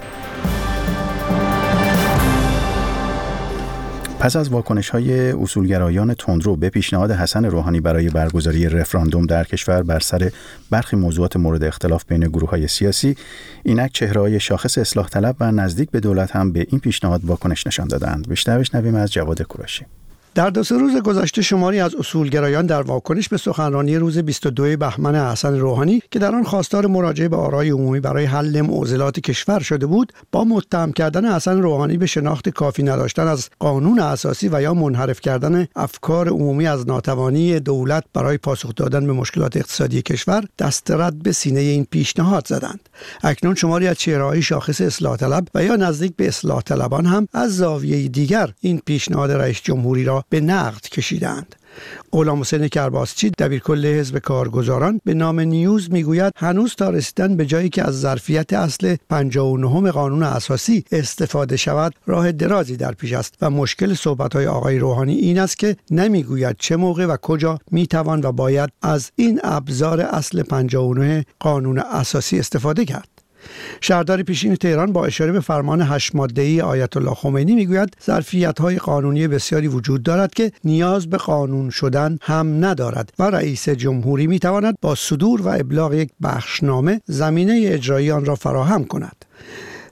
پس از واکنش‌های اصولگرایان تندرو به پیشنهاد حسن روحانی برای برگزاری رفراندوم در کشور بر سر برخی موضوعات مورد اختلاف بین گروه‌های سیاسی، اینک چهره‌های شاخص اصلاح طلب و نزدیک به دولت هم به این پیشنهاد واکنش نشان دادند. بیشتر بشنویم از جواد کوروشی. در 2 روز گذشته شماری از اصولگرایان در واکنش به سخنرانی روز 22 بهمن حسن روحانی که در آن خواستار مراجعه به آرای عمومی برای حل معضلات کشور شده بود، با متهم کردن حسن روحانی به شناخت کافی نداشتن از قانون اساسی و یا منحرف کردن افکار عمومی از ناتوانی دولت برای پاسخ دادن به مشکلات اقتصادی کشور دست رد به سینه این پیشنهاد زدند. اکنون شماری از چهره‌های شاخص اصلاح طلب و یا نزدیک به اصلاح طلبان هم از زاویه دیگر این پیشنهاد رئیس جمهوری را به نقد کشیدند. غلامحسین کرباسچی دبیرکل حزب کارگزاران به نام نیوز میگوید هنوز تا رسیدن به جایی که از ظرفیت اصل 59 قانون اساسی استفاده شود راه درازی در پیش است و مشکل صحبت‌های آقای روحانی این است که نمیگوید چه موقع و کجا میتوان و باید از این ابزار اصل 59 قانون اساسی استفاده کرد. شهردار پیشین تهران با اشاره به فرمان 8 ماده‌ای آیت الله خمینی میگوید ظرفیت‌های قانونی بسیاری وجود دارد که نیاز به قانون شدن هم ندارد و رئیس جمهوری میتواند با صدور و ابلاغ یک بخشنامه زمینه اجرایی آن را فراهم کند.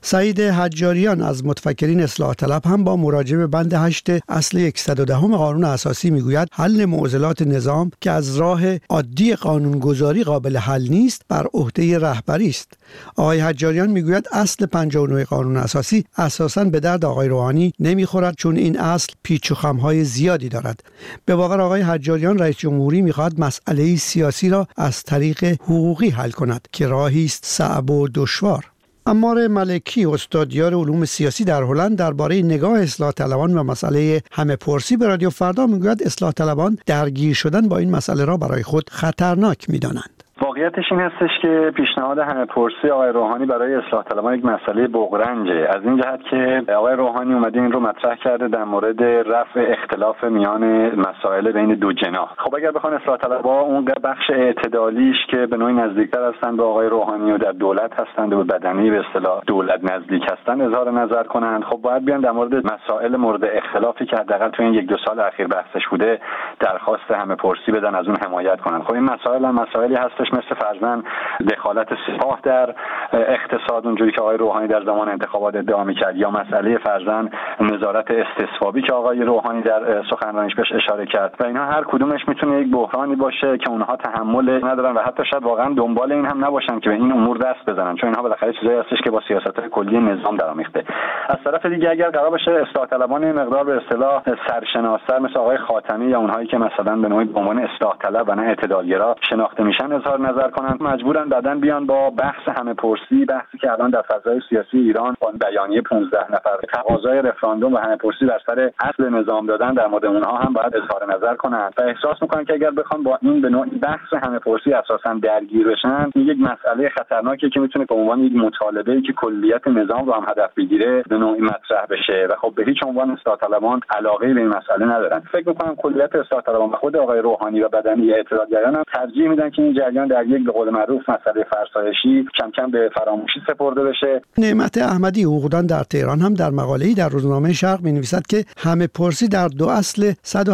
سعید حجاریان از متفکرین اصلاح طلب هم با مراجعه به بند 8 اصل 110 قانون اساسی میگوید حل معضلات نظام که از راه عادی قانونگذاری قابل حل نیست بر عهده رهبری است. آقای حجاریان میگوید اصل 59 قانون اساسی اساساً به درد آقای روحانی نمیخورد، چون این اصل پیچ و خم‌های زیادی دارد. به واقع آقای حجاریان رئیس جمهوری میخواهد مسئله سیاسی را از طریق حقوقی حل کند که راهی است صعب و دشوار. عمار ملکی، استادیار علوم سیاسی در هلند، درباره نگاه اصلاح طلبان و مسئله همه پرسی به رادیو فردا میگوید اصلاح طلبان درگیر شدن با این مسئله را برای خود خطرناک میدانند. واقعیتش این هستش که پیشنهاد همه پرسی آقای روحانی برای اصلاح طلبان یک مسئله بغرنجه، از این جهت که آقای روحانی اومده این رو مطرح کرده در مورد رفع اختلاف میان مسائل بین دو جناح. خب اگر بخوان اصلاح طلبها اون بخش اعتدالیش که به نوعی نزدیکتر هستند به آقای روحانی و در دولت هستند و به بدنی به اصطلاح دولت نزدیک هستند اظهار نظر کنند، خب باید بیان در مورد مسائل مورد اختلافی که حداقل تو این 1-2 سال اخیر بحثش بوده درخواست همه پرسی بدن، از اون حمایت کنند. خب این مسائلی هستش مثل فرضاً دخالت سپاه در اقتصاد اونجوری که آقای روحانی در زمان انتخابات ادعا می‌کرد، یا مسئله فرضاً نظارت استصوابی که آقای روحانی در سخنرانیش بهش اشاره کرد و اینها هر کدومش میتونه یک بحرانی باشه که اونها تحمل ندارن و حتی شاید واقعاً دنبال این هم نباشن که به این امور دست بزنن، چون اینها بالاخره چیزایی هستش که با سیاست‌های کلی نظام درآمیخته. از طرف دیگه اگر قرار باشه اصلاح طلبان مقدار به اصطلاح سرشناس‌تر مثل آقای خاتمی یا اونهایی که مثلا به نوعی به عنوان اصلاح طلب و نه اعتدالگرا شناخته میشن اظهار نظر کنند، مجبورن بعدن بیان با بحث همه پرسی، بحثی که الان در فضای سیاسی ایران با بیانیه 15 نفر تقاضای رفراندوم و همه پرسی بر سر اصل نظام دادن در مورد اونها هم باید اظهار نظر کنند و احساس میکنن که اگر بخوان با این به نوعی بحث همه پرسی اساسا درگیر بشن، این یک مسئله خطرناکه که میتونه به عنوان یک مطالبه‌ای که کلیت نظام رو هم هدف بگیره به نوعی مطرح بشه و خب به هیچ عنوان اصلاح طلبان علاقه به این مسئله ندارن. فکر میکنم کلیت اصلاح طلبان و خود آقای روحانی و بدنی اعتراضگران هم ترجیح میدن که این جریان در یک به قول معروف مسئله فرسایشی کم کم به فراموشی سپرده بشه. نعمت احمدی، حقوقدان در تهران، هم در مقاله‌ای در روزنامه شرق می‌نویسد که همه پرسی در 2 اصل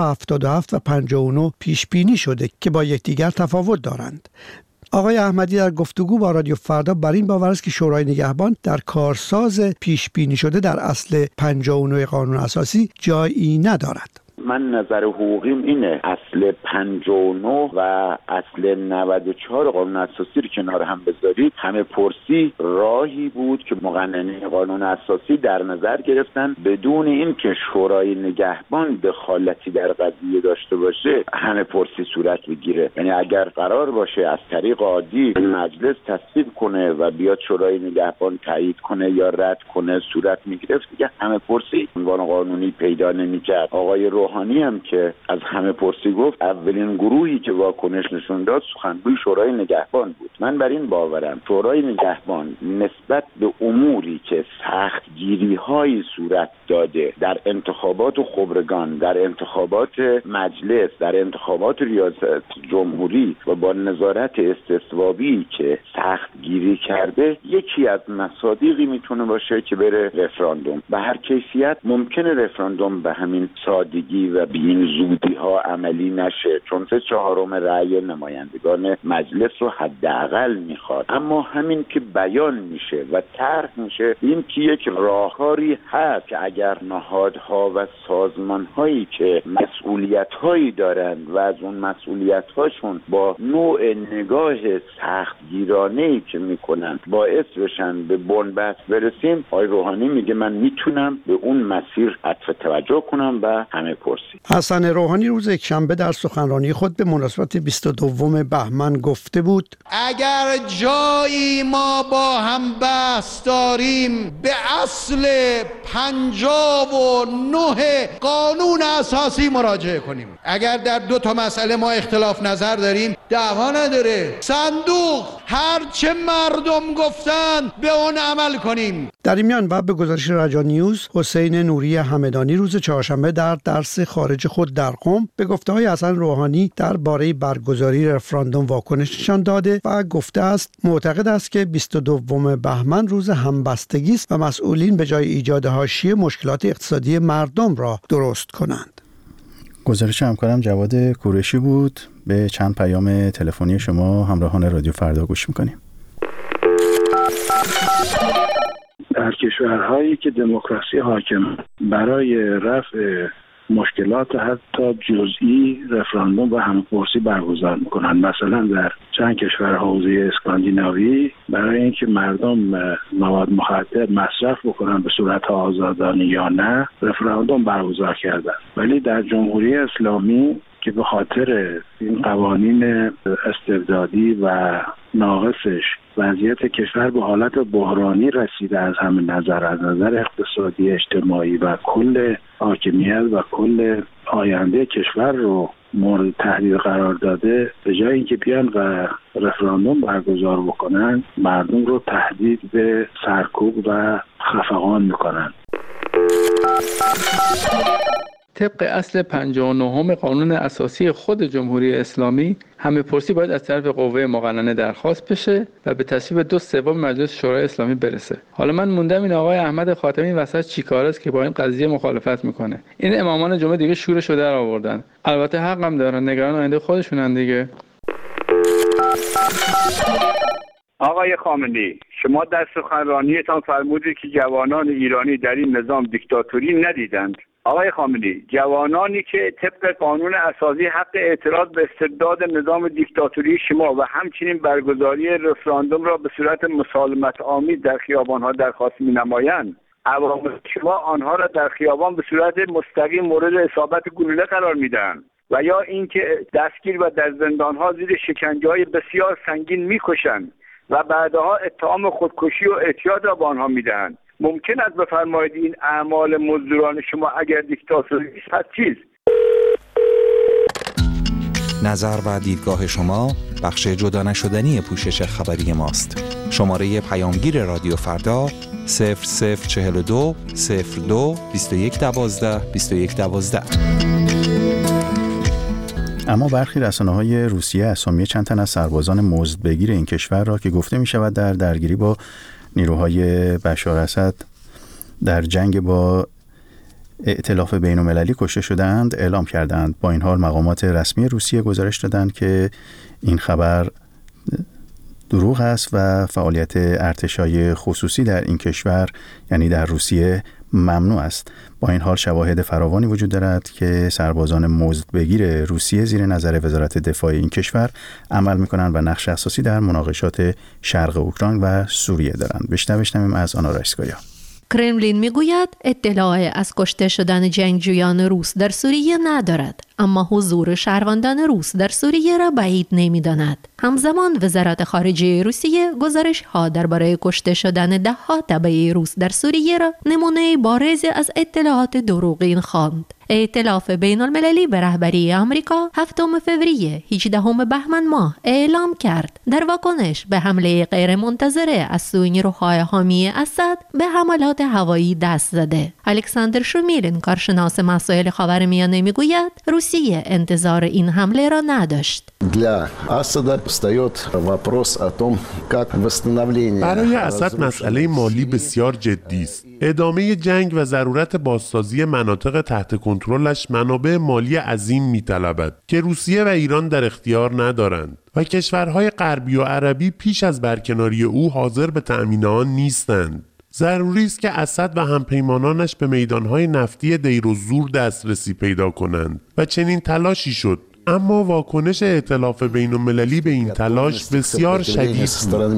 177 و 59 پیش بینی شده که با یکدیگر تفاوت دارند. آقای احمدی در گفتگو با رادیو فردا بر این باور است که شورای نگهبان در کارساز پیش بینی شده در اصل 59 قانون اساسی جایی ندارد. من نظر حقوقیم اینه اصل 59 و اصل 94 قانون اساسی رو کنار هم بذارید، همه پرسی راهی بود که مقننین قانون اساسی در نظر گرفتن بدون اینکه شورای نگهبان دخالتی در قضیه داشته باشه همه پرسی صورت بگیره. یعنی اگر قرار باشه از طریق عادی مجلس تصویب کنه و بیاد شورای نگهبان تایید کنه یا رد کنه صورت میگرفت، دیگه همه پرسی عنوان قانونی پیدا نمیکرد. آقای روحانی هم که از همه پرسی گفت، اولین گروهی که واکنش نشون داد سخنگوی شورای نگهبان بود. من بر این باورم شورای نگهبان نسبت به اموری که سختگیری‌های صورت داده در انتخابات خبرگان، در انتخابات مجلس، در انتخابات ریاست جمهوری و با نظارت استصوابی که سختگیری کرده، یکی از مصادیقی میتونه باشه که بره رفراندوم. به هر کیفیت ممکنه رفراندوم به همین سادگی و به این زودی ها عملی نشه، چون 3/4 رأی نمایندگان مجلس رو حداقل میخواد. اما همین که بیان میشه و طرح میشه، این که یک راهکاری هست که اگر نهادها و سازمانهایی که مسئولیت‌هایی دارند و از اون مسئولیت‌هاشون با نوع نگاه سختگیرانه‌ای که میکنن باعث بشن به بنبست برسیم، آقای روحانی میگه من میتونم به اون مسیر عطف توجه کنم و همه پرسی. حسن روحانی روز یکشنبه در سخنرانی خود به مناسبت 22 بهمن گفته بود: اگر جایی ما با هم بحث داریم به اصل 59 قانون اساسی مراجعه کنیم. اگر در 2 مسئله ما اختلاف نظر داریم دعوا نداره، صندوق هر چه مردم گفتن به اون عمل کنیم. در این میان و به گزارش رجا نیوز، حسین نوری همدانی روز چهارشنبه در درس خارج خود در قم به گفته‌های حسن روحانی درباره برگزاری رفراندوم واکنش نشان داده و گفته است معتقد است که 22 بهمن روز همبستگی است و مسئولین به جای ایجاد حاشیه مشکلات اقتصادی مردم را درست کنند. گزارش همکارم جواد کوروشی بود. به چند پیام تلفنی شما همراهان رادیو فردا گوش می‌کنیم. در کشورهایی که دموکراسی حاکم برای رفع مشکلات حتی جزئی رفراندوم و همپرسی برگزار میکنن. مثلا در چند کشور حوزه اسکاندیناوی برای اینکه مردم مواد مخدر مصرف بکنن به صورت آزادانه یا نه رفراندوم برگزار کردن. ولی در جمهوری اسلامی که به خاطر این قوانین استبدادی و ناقصش وضعیت کشور به حالت بحرانی رسیده از همه نظر، از نظر اقتصادی، اجتماعی و کل حاکمیت و کل آینده کشور رو مورد تهدید قرار داده، به جای اینکه بیان و رفراندوم برگزار بکنن مردم رو تهدید به سرکوب و خفقان میکنن. طبق اصل 59 قانون اساسی خود جمهوری اسلامی همه پرسی باید از طرف قوه مقننه درخواست بشه و به تصویب 2/3 مجلس شورای اسلامی برسه. حالا من موندم این آقای احمد خاتمی وسط چیکار است که با این قضیه مخالفت میکنه. این امامان جمعه دیگه شورشو در آوردن. البته حق هم دارن، نگران آینده خودشونن دیگه. آقای خامنه‌ای، شما در سخنرانیتان فرمودید که جوانان ایرانی در این نظام دیکتاتوری ندیدند. آقای خامنه‌ای، جوانانی که طبق قانون اساسی حق اعتراض به استبداد نظام دیکتاتوری شما و همچنین برگزاری رفراندوم را به صورت مسالمت آمیز در خیابان‌ها درخواست می‌نمایند، عوامل شما آنها را در خیابان به صورت مستقیم مورد اصابت گلوله قرار می‌دهند و یا اینکه دستگیر و در زندان‌ها زیر شکنجه‌های بسیار سنگین می‌کشند و بعدها اتهام خودکشی و اعتیاد را به آنها می‌دهند. ممکن است بفرمایید این اعمال مزدوران شما اگر دیکتاتوری است چیست؟ نظر و دیدگاه شما بخش جدا نشدنی پوشش خبری ماست. شماره پیامگیر رادیو فردا 0042 02 21 12 21 12. اما برخی رسانه‌های روسیه اسامی چند تن از سربازان مزدبگیر این کشور را که گفته می‌شود در درگیری با نیروهای بشار اسد در جنگ با ائتلاف بین‌المللی کشته شدند اعلام کردند. با این حال مقامات رسمی روسیه گزارش دادند که این خبر دروغ است و فعالیت ارتشای خصوصی در این کشور یعنی در روسیه ممنوع است. با این حال شواهد فراوانی وجود دارد که سربازان مزدبگیر روسیه زیر نظر وزارت دفاع این کشور عمل می‌کنند و نقش اساسی در مناقشات شرق اوکراین و سوریه دارند. بشنویم از آنا رایسکایا. کرملین میگوید اطلاع از کشته شدن جنگجویان روس در سوریه ندارد، اما حضور شهروندان روس در سوریه را بعید نمی‌داند. همزمان وزارت خارجه روسیه گزارش ها درباره کشته شدن ده‌ها تبع روس در سوریه را نمونه بارزی از اطلاعات دروغین خواند. ائتلاف بین‌المللی به رهبری آمریکا 7 فوریه 18 بهمن ماه اعلام کرد در واکنش به حمله غیرمنتظره از سوی نیروهای حامی اسد به حملات هوایی دست زده. الکساندر شومیلین کارشناس مسائل خاورمیانه میگوید روسیه انتظار این حمله را نداشت. برای اسد مسئله مالی بسیار جدی است. ادامه جنگ و ضرورت بازسازی مناطق تحت کنترلش منابع مالی عظیم می‌طلبد که روسیه و ایران در اختیار ندارند و کشورهای غربی و عربی پیش از برکناری او حاضر به تأمین آن نیستند. ضروری است که اسد و همپیمانانش به میدانهای نفتی دیر و زور دسترسی پیدا کنند و چنین تلاشی شد، اما واکنش ائتلاف بین‌المللی به این تلاش بسیار شدید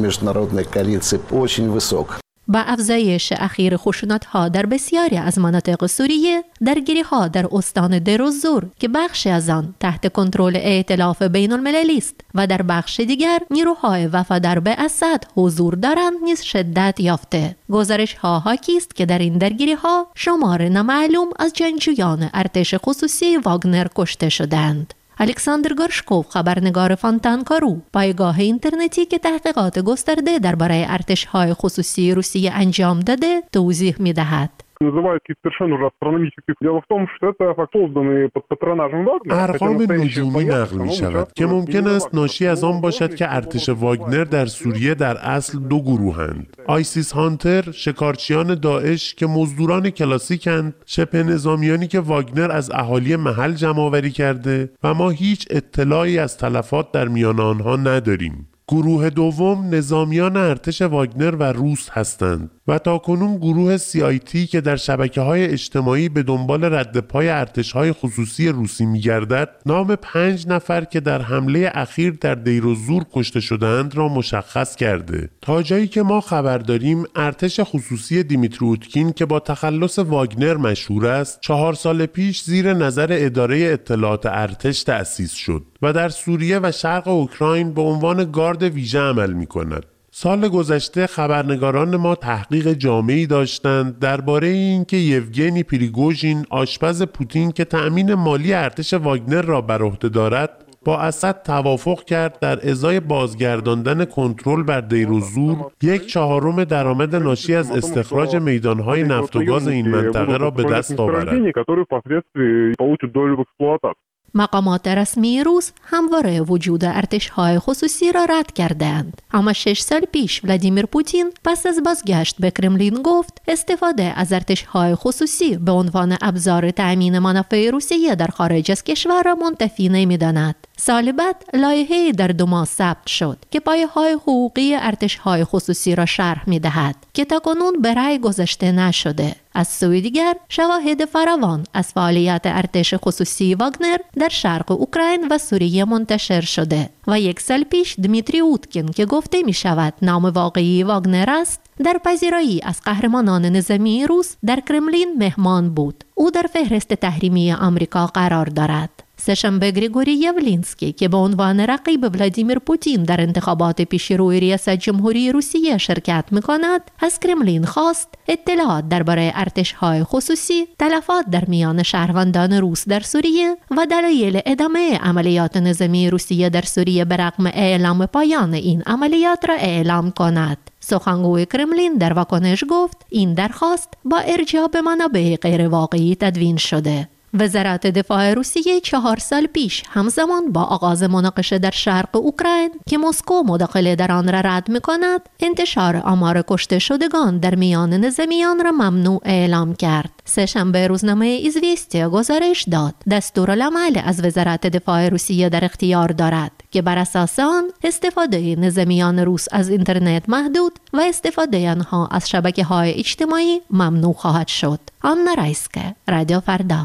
بود. با افزایش اخیر خشونت‌ها در بسیاری از مناطق سوریه، درگیری‌ها در استان دیر و زور که بخشی از آن تحت کنترل ائتلاف بین‌المللی است و در بخش دیگر نیروهای وفادار به اسد حضور دارند نیز شدت یافته. گزارش‌ها حاکی است که در این درگیری‌ها شمار نامعلوم از جنگجویان ارتش خصوصی واگنر کشته شدند. الکساندر گورشکوف، خبرنگار فانتانکارو، پایگاه اینترنتی که تحقیقات گسترده درباره ارتش‌های خصوصی روسیه انجام داده، توضیح می‌دهد. ارقام نجومی نقل می شود که ممکن است ناشی از آن باشد که ارتش واگنر در سوریه در اصل دو گروهند: آیسیس هانتر، شکارچیان داعش که مزدوران کلاسیکند، شبه نظامیانی که واگنر از اهالی محل جمع‌آوری کرده و ما هیچ اطلاعی از تلفات در میان آنها نداریم. گروه دوم نظامیان ارتش واگنر و روس هستند و تاکنون گروه CIT که در شبکه‌های اجتماعی به دنبال رد پای ارتش‌های خصوصی روسی می‌گردد، نام 5 نفر که در حمله اخیر در دیر و زور کشته شدند را مشخص کرده. تا جایی که ما خبر داریم ارتش خصوصی دیمیتری اوتکین که با تخلص واگنر مشهور است، 4 سال پیش زیر نظر اداره اطلاعات ارتش تأسیس شد و در سوریه و شرق اوکراین به عنوان گارد ویژه عمل می‌کند. سال گذشته خبرنگاران ما تحقیق جامعی داشتند درباره اینکه یوگنی پریگوژین، آشپز پوتین که تأمین مالی ارتش واگنر را بر عهده دارد، با اسد توافق کرد در ازای بازگرداندن کنترل بر دیر و زور 1/4 درآمد ناشی از استخراج میدانهای نفت و گاز این منطقه را به دست آورد. مقامات رسمی روس همواره وجود ارتش‌های خصوصی را رد کردند. اما 6 سال پیش ولادیمیر پوتین پس از بازگشت به کرملین گفت استفاده از ارتش‌های خصوصی به عنوان ابزار تأمین منافع روسیه در خارج از کشور را منتفی نمی‌داند. سال بعد لایحه‌ای در دوما ثبت شد که پایه‌های حقوقی ارتش‌های خصوصی را شرح می‌دهد که تاکنون به رأی گذاشته نشده. از سوی دیگر شواهد فراوان از فعالیت ارتش خصوصی واگنر در شرق اوکراین و سوریه منتشر شده و 1 سال پیش دمیتری اوتکین که گفته می شود نام واقعی واگنر است، در پذیرایی از قهرمانان نظامی روس در کرملین مهمان بود. او در فهرست تحریمی آمریکا قرار دارد. سه‌شنبه گریگوری یولینسکی که به عنوان رقیب ولادیمیر پوتین در انتخابات پیشروی ریاست جمهوری روسیه شرکت می‌کند، از کرملین خواست اطلاعات درباره ارتش‌های خصوصی، تلفات در میان شهروندان روس در سوریه و دلایل ادامه عملیات نظامی روسیه در سوریه به رغم اعلام پایان این عملیات را اعلام کند. سخنگوی کرملین در واکنش گفت این درخواست با ارجاع به منابع غیر واقعی تدوین شده. وزارت دفاع روسیه 4 سال پیش همزمان با آغاز مناقشه در شرق اوکراین که مسکو مداخله در آن را رد می‌کند، انتشار آمار کشته شدگان در میان نظامیان را ممنوع اعلام کرد. سه‌شنبه روزنامه ایزویستیا گزارش داد دستورالعمل از وزارت دفاع روسیه در اختیار دارد که بر اساس آن استفاده نظامیان روس از اینترنت محدود و استفاده آنها از شبکه‌های اجتماعی ممنوع خواهد شد. آنا رایسکه، رادیو فردا.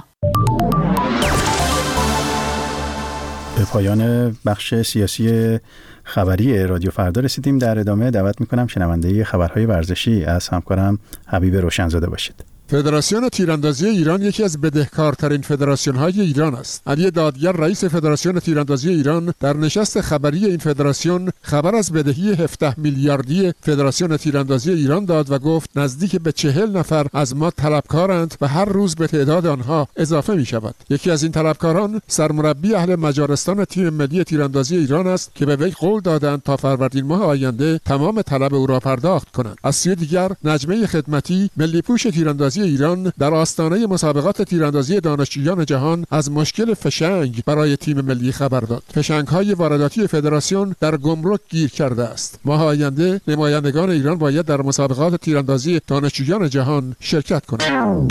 به پایان بخش سیاسی خبری رادیو فردا رسیدیم. در ادامه دعوت میکنم شنونده خبرهای ورزشی از همکارم حبیب روشنزاده باشید. فدراسیون تیراندازی ایران یکی از بدهکارترین فدراسیون‌های ایران است. علی دادگر رئیس فدراسیون تیراندازی ایران در نشست خبری این فدراسیون خبر از بدهی 17 میلیاردی فدراسیون تیراندازی ایران داد و گفت نزدیک به 40 نفر از ما طلبکارند و هر روز به تعداد آنها اضافه می‌شود. یکی از این طلبکاران سرمربی اهل مجارستان تیم ملی تیراندازی ایران است که به وی قول دادند تا فروردین ماه آینده تمام طلب او را پرداخت کنند. از سوی دیگر نجمه خدمتی ملی پوش تیراندازی ایران در آستانه مسابقات تیراندازی دانشجویان جهان از مشکل فشنگ برای تیم ملی خبر داد. فشنگ‌های وارداتی فدراسیون در گمرک گیر کرده است. ماه آینده نمایندگان ایران باید در مسابقات تیراندازی دانشجویان جهان شرکت کنند.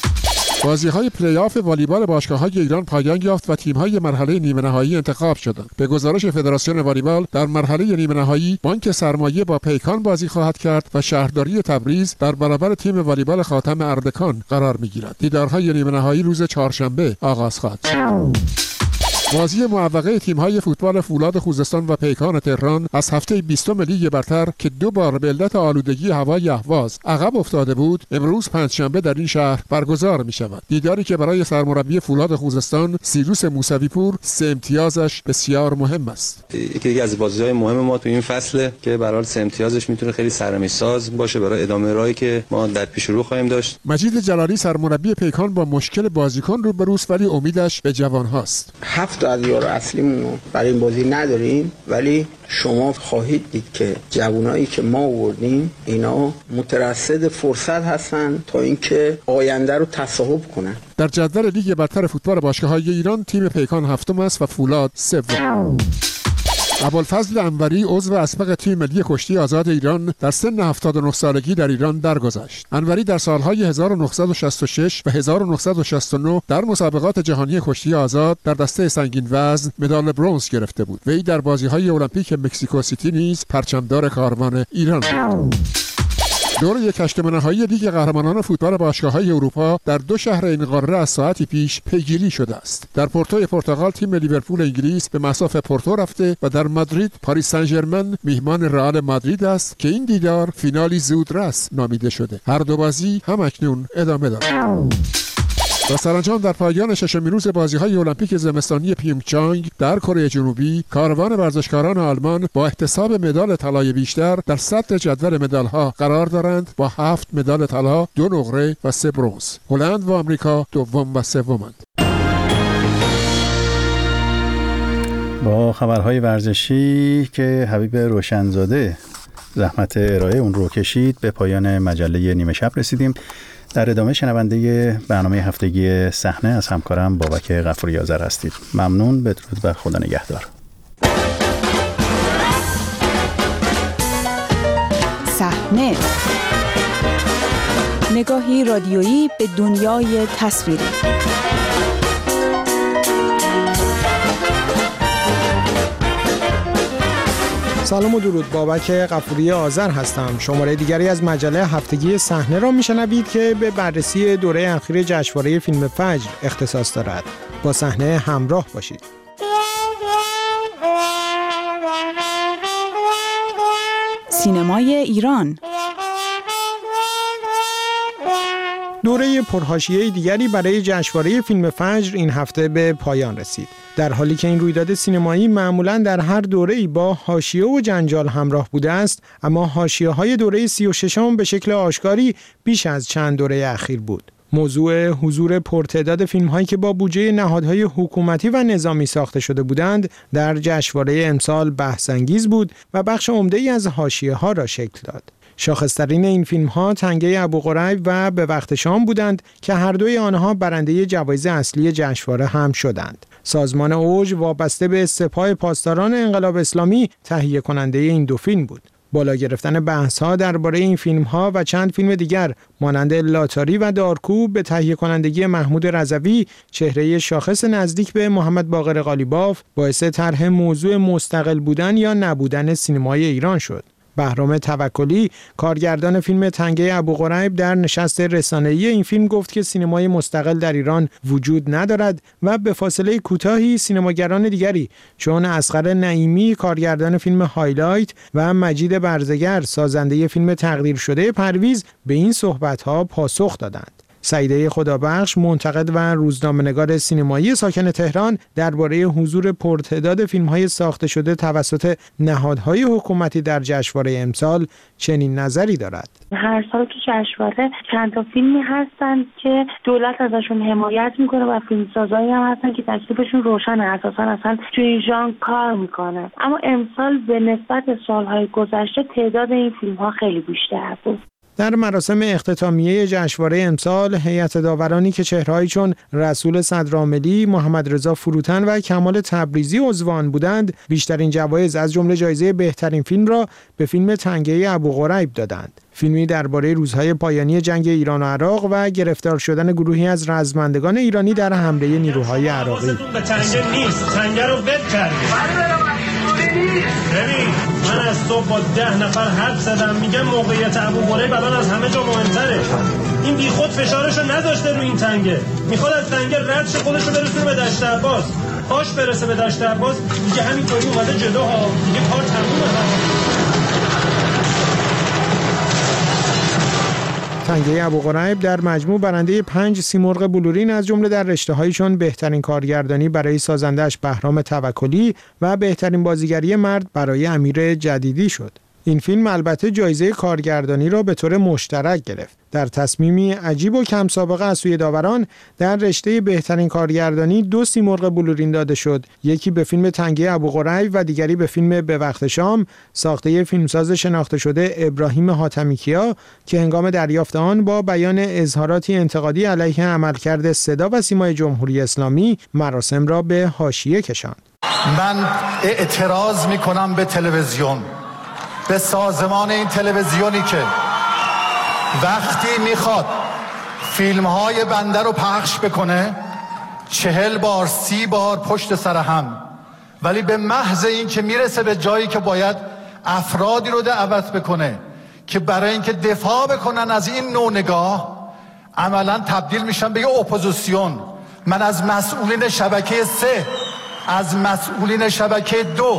بازی‌های پلی‌آف والیبال باشگاه‌های ایران پایان یافت و تیم‌های مرحله نیمه‌نهایی انتخاب شدند. به گزارش فدراسیون والیبال در مرحله نیمه‌نهایی بانک سرمایه با پیکان بازی خواهد کرد و شهرداری تبریز در برابر تیم والیبال خاتم اردکان قرار می‌گیرد. دیدارهای نیمه‌نهایی روز چهارشنبه آغاز خواهد شد. بازی معوقه تیم‌های فوتبال فولاد خوزستان و پیکان تهران از هفته 20 لیگ برتر که 2 بار به علت آلودگی هوای اهواز عقب افتاده بود، امروز پنجشنبه در این شهر برگزار می‌شود. دیداری که برای سرمربی فولاد خوزستان سیروس موسوی‌پور 3 امتیازش بسیار مهم است. یکی از بازی‌های مهم ما تو این فصل که به هر حال 3 امتیازش میتونه خیلی سرمی‌ساز باشه برای ادامه راهی که ما در پیش رو خواهیم داشت. مجید جلالی سرمربی پیکان با مشکل بازیکن روبروست ولی امیدش به جوان‌هاست. از یار اصلیمون رو برای این بازی نداریم، ولی شما خواهید دید که جوانایی که ما آوردیم اینا مترصد فرصت هستن تا اینکه آینده رو تصاحب کنن. در جدول لیگ برتر فوتبال باشگاه‌های ایران تیم پیکان هفتم است و فولاد سوم. ابوالفضل انوری عضو اسبق تیم ملی کشتی آزاد ایران در سن 79 سالگی در ایران درگذشت. انوری در سالهای 1966 و 1969 در مسابقات جهانی کشتی آزاد در دسته سنگین وزن مدال برنز گرفته بود. وی در بازی‌های المپیک مکزیکو سیتی نیز پرچمدار کاروان ایران بود. دوره هشتم نهایی لیگ قهرمانان فوتبال باشگاه‌های اروپا در دو شهر این قاره از ساعتی پیش پیگیری شده است. در پورتوی پرتغال تیم لیورپول انگلیس به مصاف پورتو رفته و در مادرید پاریس سن ژرمن میهمان رئال مادرید است که این دیدار فینالی زودرس نامیده شده. هر دو بازی هم اکنون ادامه دارد. و سرانجام در پایان ششمین روز بازی‌های المپیک زمستانی پیونگچانگ در کره جنوبی، کاروان ورزشکاران آلمان با احتساب مدال طلای بیشتر در صدر جدول مدال‌ها قرار دارند با 7 مدال طلا، 2 نقره و 3 برنز. هلند و آمریکا دوم و سومند. با خبرهای ورزشی که حبیب روشنزاده زحمت ارائه اون رو کشید به پایان مجله نیمه شب رسیدیم. در ادامه شنونده برنامه هفتگی صحنه از همکارم بابک غفوری آذر هستید. ممنون، بدرود و خدا نگهدار. صحنه، نگاهی رادیویی به دنیای تصویری. سلام و درود، بابک غفوری آذر هستم. شماره دیگری از مجله هفتگی صحنه را میشنوید که به بررسی دوره اخیر جشنواره فیلم فجر اختصاص دارد. با صحنه همراه باشید. سینمای ایران، دوره پرحاشیه دیگری برای جشنواره فیلم فجر این هفته به پایان رسید. در حالی که این رویداد سینمایی معمولاً در هر دوره‌ای با حاشیه و جنجال همراه بوده است، اما حاشیه‌های دوره 36م به شکل آشکاری بیش از چند دوره اخیر بود. موضوع حضور پرتعداد فیلم‌هایی که با بودجه نهادهای حکومتی و نظامی ساخته شده بودند در جشنواره امسال بحث‌انگیز بود و بخش عمده‌ای از حاشیه‌ها را شکل داد. شاخص‌ترین این فیلم‌ها تنگه ابوقریب و به وقت شام بودند که هر دوی آنها برنده جوایز اصلی جشنواره هم شدند. سازمان اوج وابسته به سپاه پاسداران انقلاب اسلامی تهیه کننده این دو فیلم بود. بالا گرفتن بحث‌ها درباره این فیلم‌ها و چند فیلم دیگر مانند لاتاری و دارکوب به تهیه کنندگی محمود رضوی، چهره شاخص نزدیک به محمد باقر قالیباف، باعث طرح موضوع مستقل بودن یا نبودن سینمای ایران شد. بهرام توکلی، کارگردان فیلم تنگه ابوقریب، در نشست رسانه‌ای این فیلم گفت که سینمای مستقل در ایران وجود ندارد و به فاصله کوتاهی سینماگران دیگری چون اصغر نعیمی، کارگردان فیلم هایلایت، و مجید برزگر، سازنده فیلم تقدیر شده پرویز، به این صحبت‌ها پاسخ دادند. سعیده خدابخش، منتقد و روزنامه‌نگار سینمایی ساکن تهران، درباره حضور پرتعداد فیلم‌های ساخته شده توسط نهادهای حکومتی در جشنواره امسال چنین نظری دارد. هر سال تو جشنواره چند تا فیلمی هستن که دولت ازشون حمایت میکنه و فیلمسازایی هم هستن که تکلیفشون روشنه، اساساً اصلا توی این ژانر کار میکنه. اما امسال به نسبت سالهای گذشته تعداد این فیلم‌ها خیلی بیشتر بود. در مراسم اختتامیه جشنواره امسال، هیئت داورانی که چهرهایی چون رسول صدرعاملی، محمد رضا فروتن و کمال تبریزی عضو آن بودند، بیشترین جوایز از جمله جایزه بهترین فیلم را به فیلم تنگه ابوقریب دادند. فیلمی درباره روزهای پایانی جنگ ایران و عراق و گرفتار شدن گروهی از رزمندگان ایرانی در حمله نیروهای عراقی. به تنگه نیست، تنگه رو ول کردید. ببین، من از صبح با 10 نفر حرف زدم، میگم موقعیت ابوقریب الان از همه جا مهمتره. این بی خود فشارشو نذاشته روی این تنگه، میخواد از تنگه رد شه، خودشو برسونه به دشت عباس. پاش برسه به دشت عباس دیگه همینطوری اومده جلو ها، دیگه کار تمومه ها. تنگه ابوقریب در مجموع برنده 5 سیمرغ بلورین از جمله در رشته‌هایی چون بهترین کارگردانی برای سازندش بهرام توکلی و بهترین بازیگری مرد برای امیر جدیدی شد. این فیلم البته جایزه کارگردانی را به طور مشترک گرفت. در تصمیمی عجیب و کم سابقه از سوی داوران، در رشته بهترین کارگردانی 2 سیمرغ بلورین داده شد، یکی به فیلم تنگه ابوقریب و دیگری به فیلم به وقت شام، ساخته فیلمساز شناخته شده ابراهیم حاتمیکیا که هنگام دریافت آن با بیان اظهاراتی انتقادی علیه عملکرد صدا و سیمای جمهوری اسلامی مراسم را به حاشیه کشاند. من اعتراض می‌کنم به تلویزیون، به سازمان این تلویزیونی که وقتی میخواد فیلم‌های بنده رو پخش بکنه 40 بار 30 بار پشت سر هم، ولی به محض این که میرسه به جایی که باید افرادی رو دعوت بکنه که برای اینکه دفاع بکنن از این نوع نگاه عملا تبدیل میشن به اپوزیسیون. من از مسئولین شبکه 3 از مسئولین شبکه 2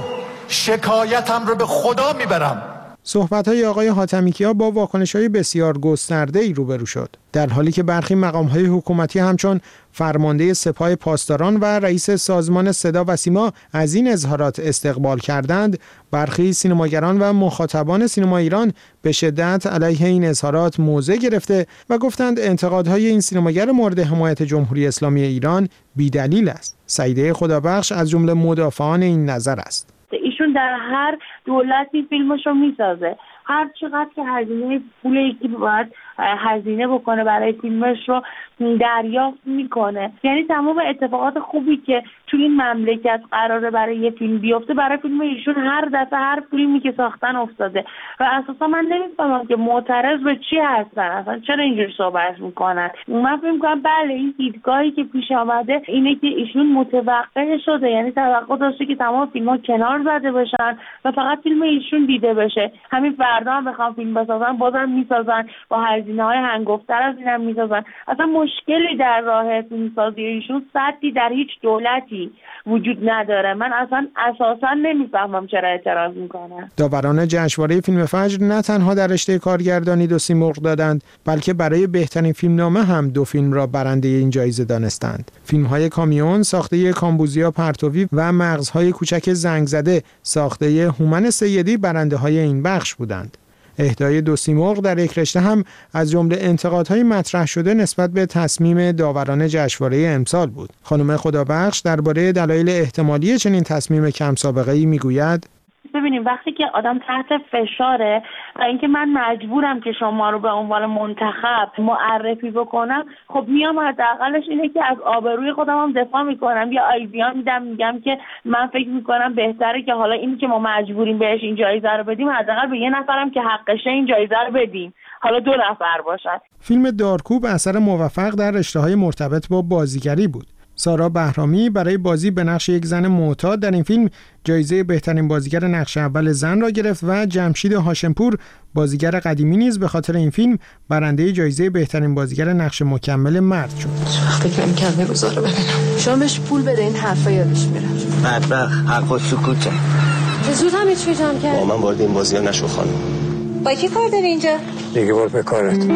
شکایتم رو به خدا میبرم. صحبت‌های آقای حاتمیکیا با واکنش‌های بسیار گسترده‌ای روبرو شد، در حالی که برخی مقام‌های حکومتی همچون فرمانده سپاه پاسداران و رئیس سازمان صدا و سیما از این اظهارات استقبال کردند. برخی سینماگران و مخاطبان سینما ایران به شدت علیه این اظهارات موضع گرفته و گفتند انتقادهای این سینماگر مورد حمایت جمهوری اسلامی ایران بی‌دلیل است. سعیده خدابخش از جمله مدافعان این نظر است. ایشون در هر دولتی فیلمشو میسازه، هر چقدر که هزینه پولی که باید هزینه بکنه برای فیلمش رو دریافت میکنه. یعنی تمام اتفاقات خوبی که توی این مملکت قراره برای یه فیلم بیفته برای فیلم ایشون هر دفعه هر فیلمی که ساختن افتاده و اساسا من نمیفهمم که معترض به چی هستن، اصلا چرا اینجوری صحبت میکنن. من فکر میکنم بله این دیدگاهی که پیش آمده اینه که ایشون متوقع شده، یعنی توقع داشته که تمام فیلم‌ها کنار زده بشن و فقط فیلم ایشون دیده بشه. همین فردا هم بخوام فیلم بسازن بازم میسازن، با هزینه‌های هنگفتر از اینم میسازن. اصلا مشکلی در راه فیلمسازی ایشون سدی در هیچ دولتی وجود نداره. من اصلا اساسا نمیفهمم چرا اعتراض میکنن. داوران جشنواره فیلم فجر نه تنها در رشته کارگردانی 2 سیمرغ دادند، بلکه برای بهترین فیلمنامه هم 2 فیلم را برنده این جایزه دانستند. فیلم‌های کامیون ساخته کامبوزیا پرتوی و مغزهای کوچک زنگ زده ساخته هومن سیدی برنده‌های این بخش بودند. اهدای 2 سیمرغ در یک رشته هم از جمله انتقادهای مطرح شده نسبت به تصمیم داوران جشنواره امسال بود. خانم خدابخش درباره دلایل احتمالی چنین تصمیم کم سابقه‌ای میگوید: ببینیم وقتی که آدم تحت فشاره و اینکه من مجبورم که شما رو به عنوان منتخب معرفی بکنم، خب میام حداقلش اینه که از آبروی خودم هم دفاع میکنم، یا آیدیا میدم، میگم که من فکر میکنم بهتره که حالا اینی که ما مجبوریم بهش این جایزه رو بدیم حداقل به یه نفرم که حقشه این جایزه رو بدیم، حالا 2 نفر باشن. فیلم دارکوب اثر موفق در رشته‌های مرتبط با بازیگری بود. سارا بهرامی برای بازی به نقش یک زن معتاد در این فیلم جایزه بهترین بازیگر نقش اول زن را گرفت و جمشید هاشمپور بازیگر قدیمی نیز به خاطر این فیلم برنده جایزه بهترین بازیگر نقش مکمل مرد شد. فکر نمی‌کردم نگذاره ببینم. شما بهش پول بده این حرفا یادش میره. بدبخت حق و سکوته. زود هم هیچ جمع کرد. با من وارد این بازی‌ها نشو خانم. با کی کار داری اینجا؟ دیگه برو به کارت.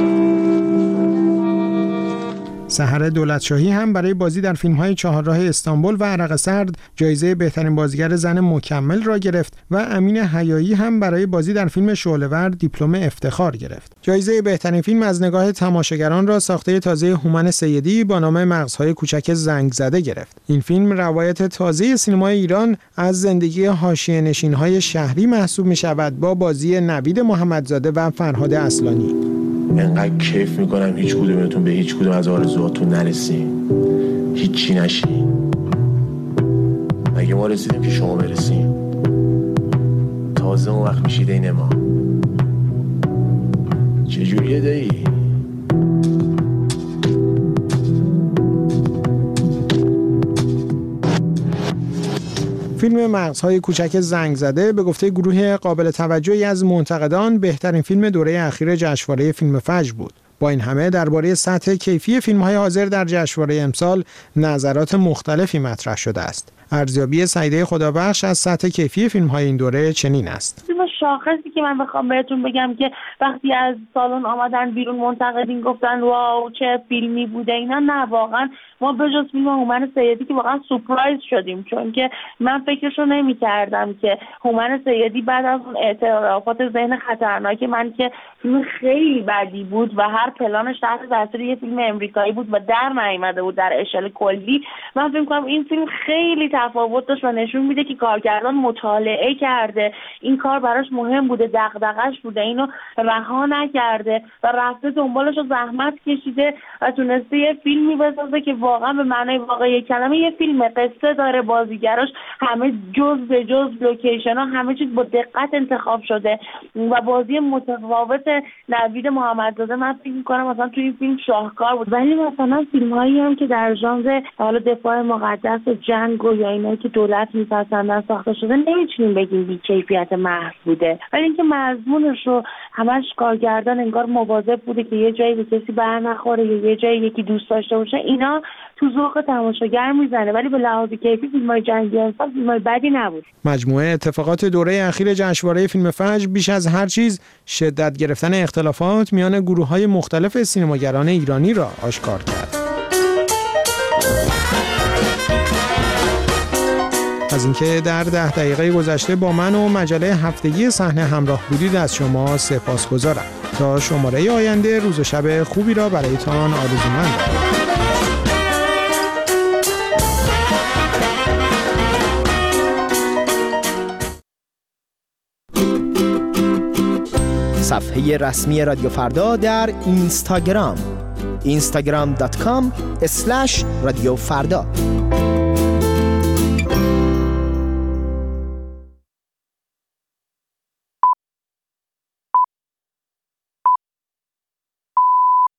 سحر دولتشاهی هم برای بازی در فیلم‌های چهارراه استانبول و عرق سرد جایزه بهترین بازیگر زن مکمل را گرفت و امین حیایی هم برای بازی در فیلم شعله‌ور دیپلم افتخار گرفت. جایزه بهترین فیلم از نگاه تماشاگران را ساخته تازه هومن سیدی با نام مغزهای کوچک زنگ زده گرفت. این فیلم روایت تازه سینمای ایران از زندگی حاشیه‌نشین‌های شهری محسوب می‌شود با بازی نوید محمدزاده و فرهاد اصلانی. انقدر کیف میکنم هیچ کدومتون به هیچ کدوم از آرزوهاتون نرسیم، هیچی نشین. مگه ما رسیدیم که شما برسیم؟ تازه اون وقت میشید این ما. چجوریه دایی؟ فیلم مغزهای کوچک زنگ زده به گفته گروه قابل توجهی از منتقدان بهترین فیلم دوره اخیر جشنواره فیلم فجر بود. با این همه درباره سطح کیفی فیلم‌های حاضر در جشنواره امسال نظرات مختلفی مطرح شده است. ارزیابی سعیده خدابخش از سطح کیفی فیلم‌های این دوره چنین است: فیلم شاخصی که من بخوام بهتون بگم که وقتی از سالن آمدن بیرون منتقدین گفتن واو چه فیلمی بوده اینا، نه واقعا ما به جز فیلم هومن سیدی که واقعا سورپرایز شدیم، چون که من فکرشو نمی‌کردم که هومن سیدی بعد از اون اعترافات ذهن خطرناک من که فیلم خیلی بدی بود و هر پلانش تحت تاثیر یه فیلم امریکایی بود و در نیامده بود در اشل کلی، من فکر می‌کنم این فیلم خیلی تفاوت داشت و نشون میده که کارگردان مطالعه کرده، این کار براش مهم بوده، دغدغش بوده، اینو رها نکرده و رفته دنبالش و زحمت کشیده و تونسته یه فیلمی بسازه که واقعا به معنای واقعی کلمه یه فیلم قصه داره، بازیگراش همه جز به جز، لوکیشن‌ها همه چیز با دقت انتخاب شده و بازی متفاوت نوید محمدزاده من فکر می‌کنم مثلا توی این فیلم شاهکار بود. ولی مثلا فیلم‌هایی هم که در ژانر حالا دفاع مقدس و جنگ و یا اینایی که دولت می‌پسندن ساخته شده نمی‌تونیم بگیم بی کیفیت محض بود. بوده، ولی اینکه مضمونش رو همش کارگردان انگار مواظب بوده که یه جایی به کسی بر نخوره یا یه جایی یکی دوست داشته باشه، اینا تو ذوق تماشاگر میزنه، ولی به لحاظ کیفی فیلم‌های جنگی امسال فیلم‌های بدی نبود. مجموعه اتفاقات دوره اخیر جشنواره فیلم فجر بیش از هر چیز شدت گرفتن اختلافات میان گروه‌های مختلف سینماگران ایرانی را آشکار کرد. از اینکه در 10 دقیقه گذشته با من و مجله هفتگی صحنه همراه بودید از شما سپاسگزارم. تا شماره آینده روز و شب خوبی را برایتان آرزومندم. صفحه رسمی رادیو فردا در اینستاگرام instagram.com/رادیو فردا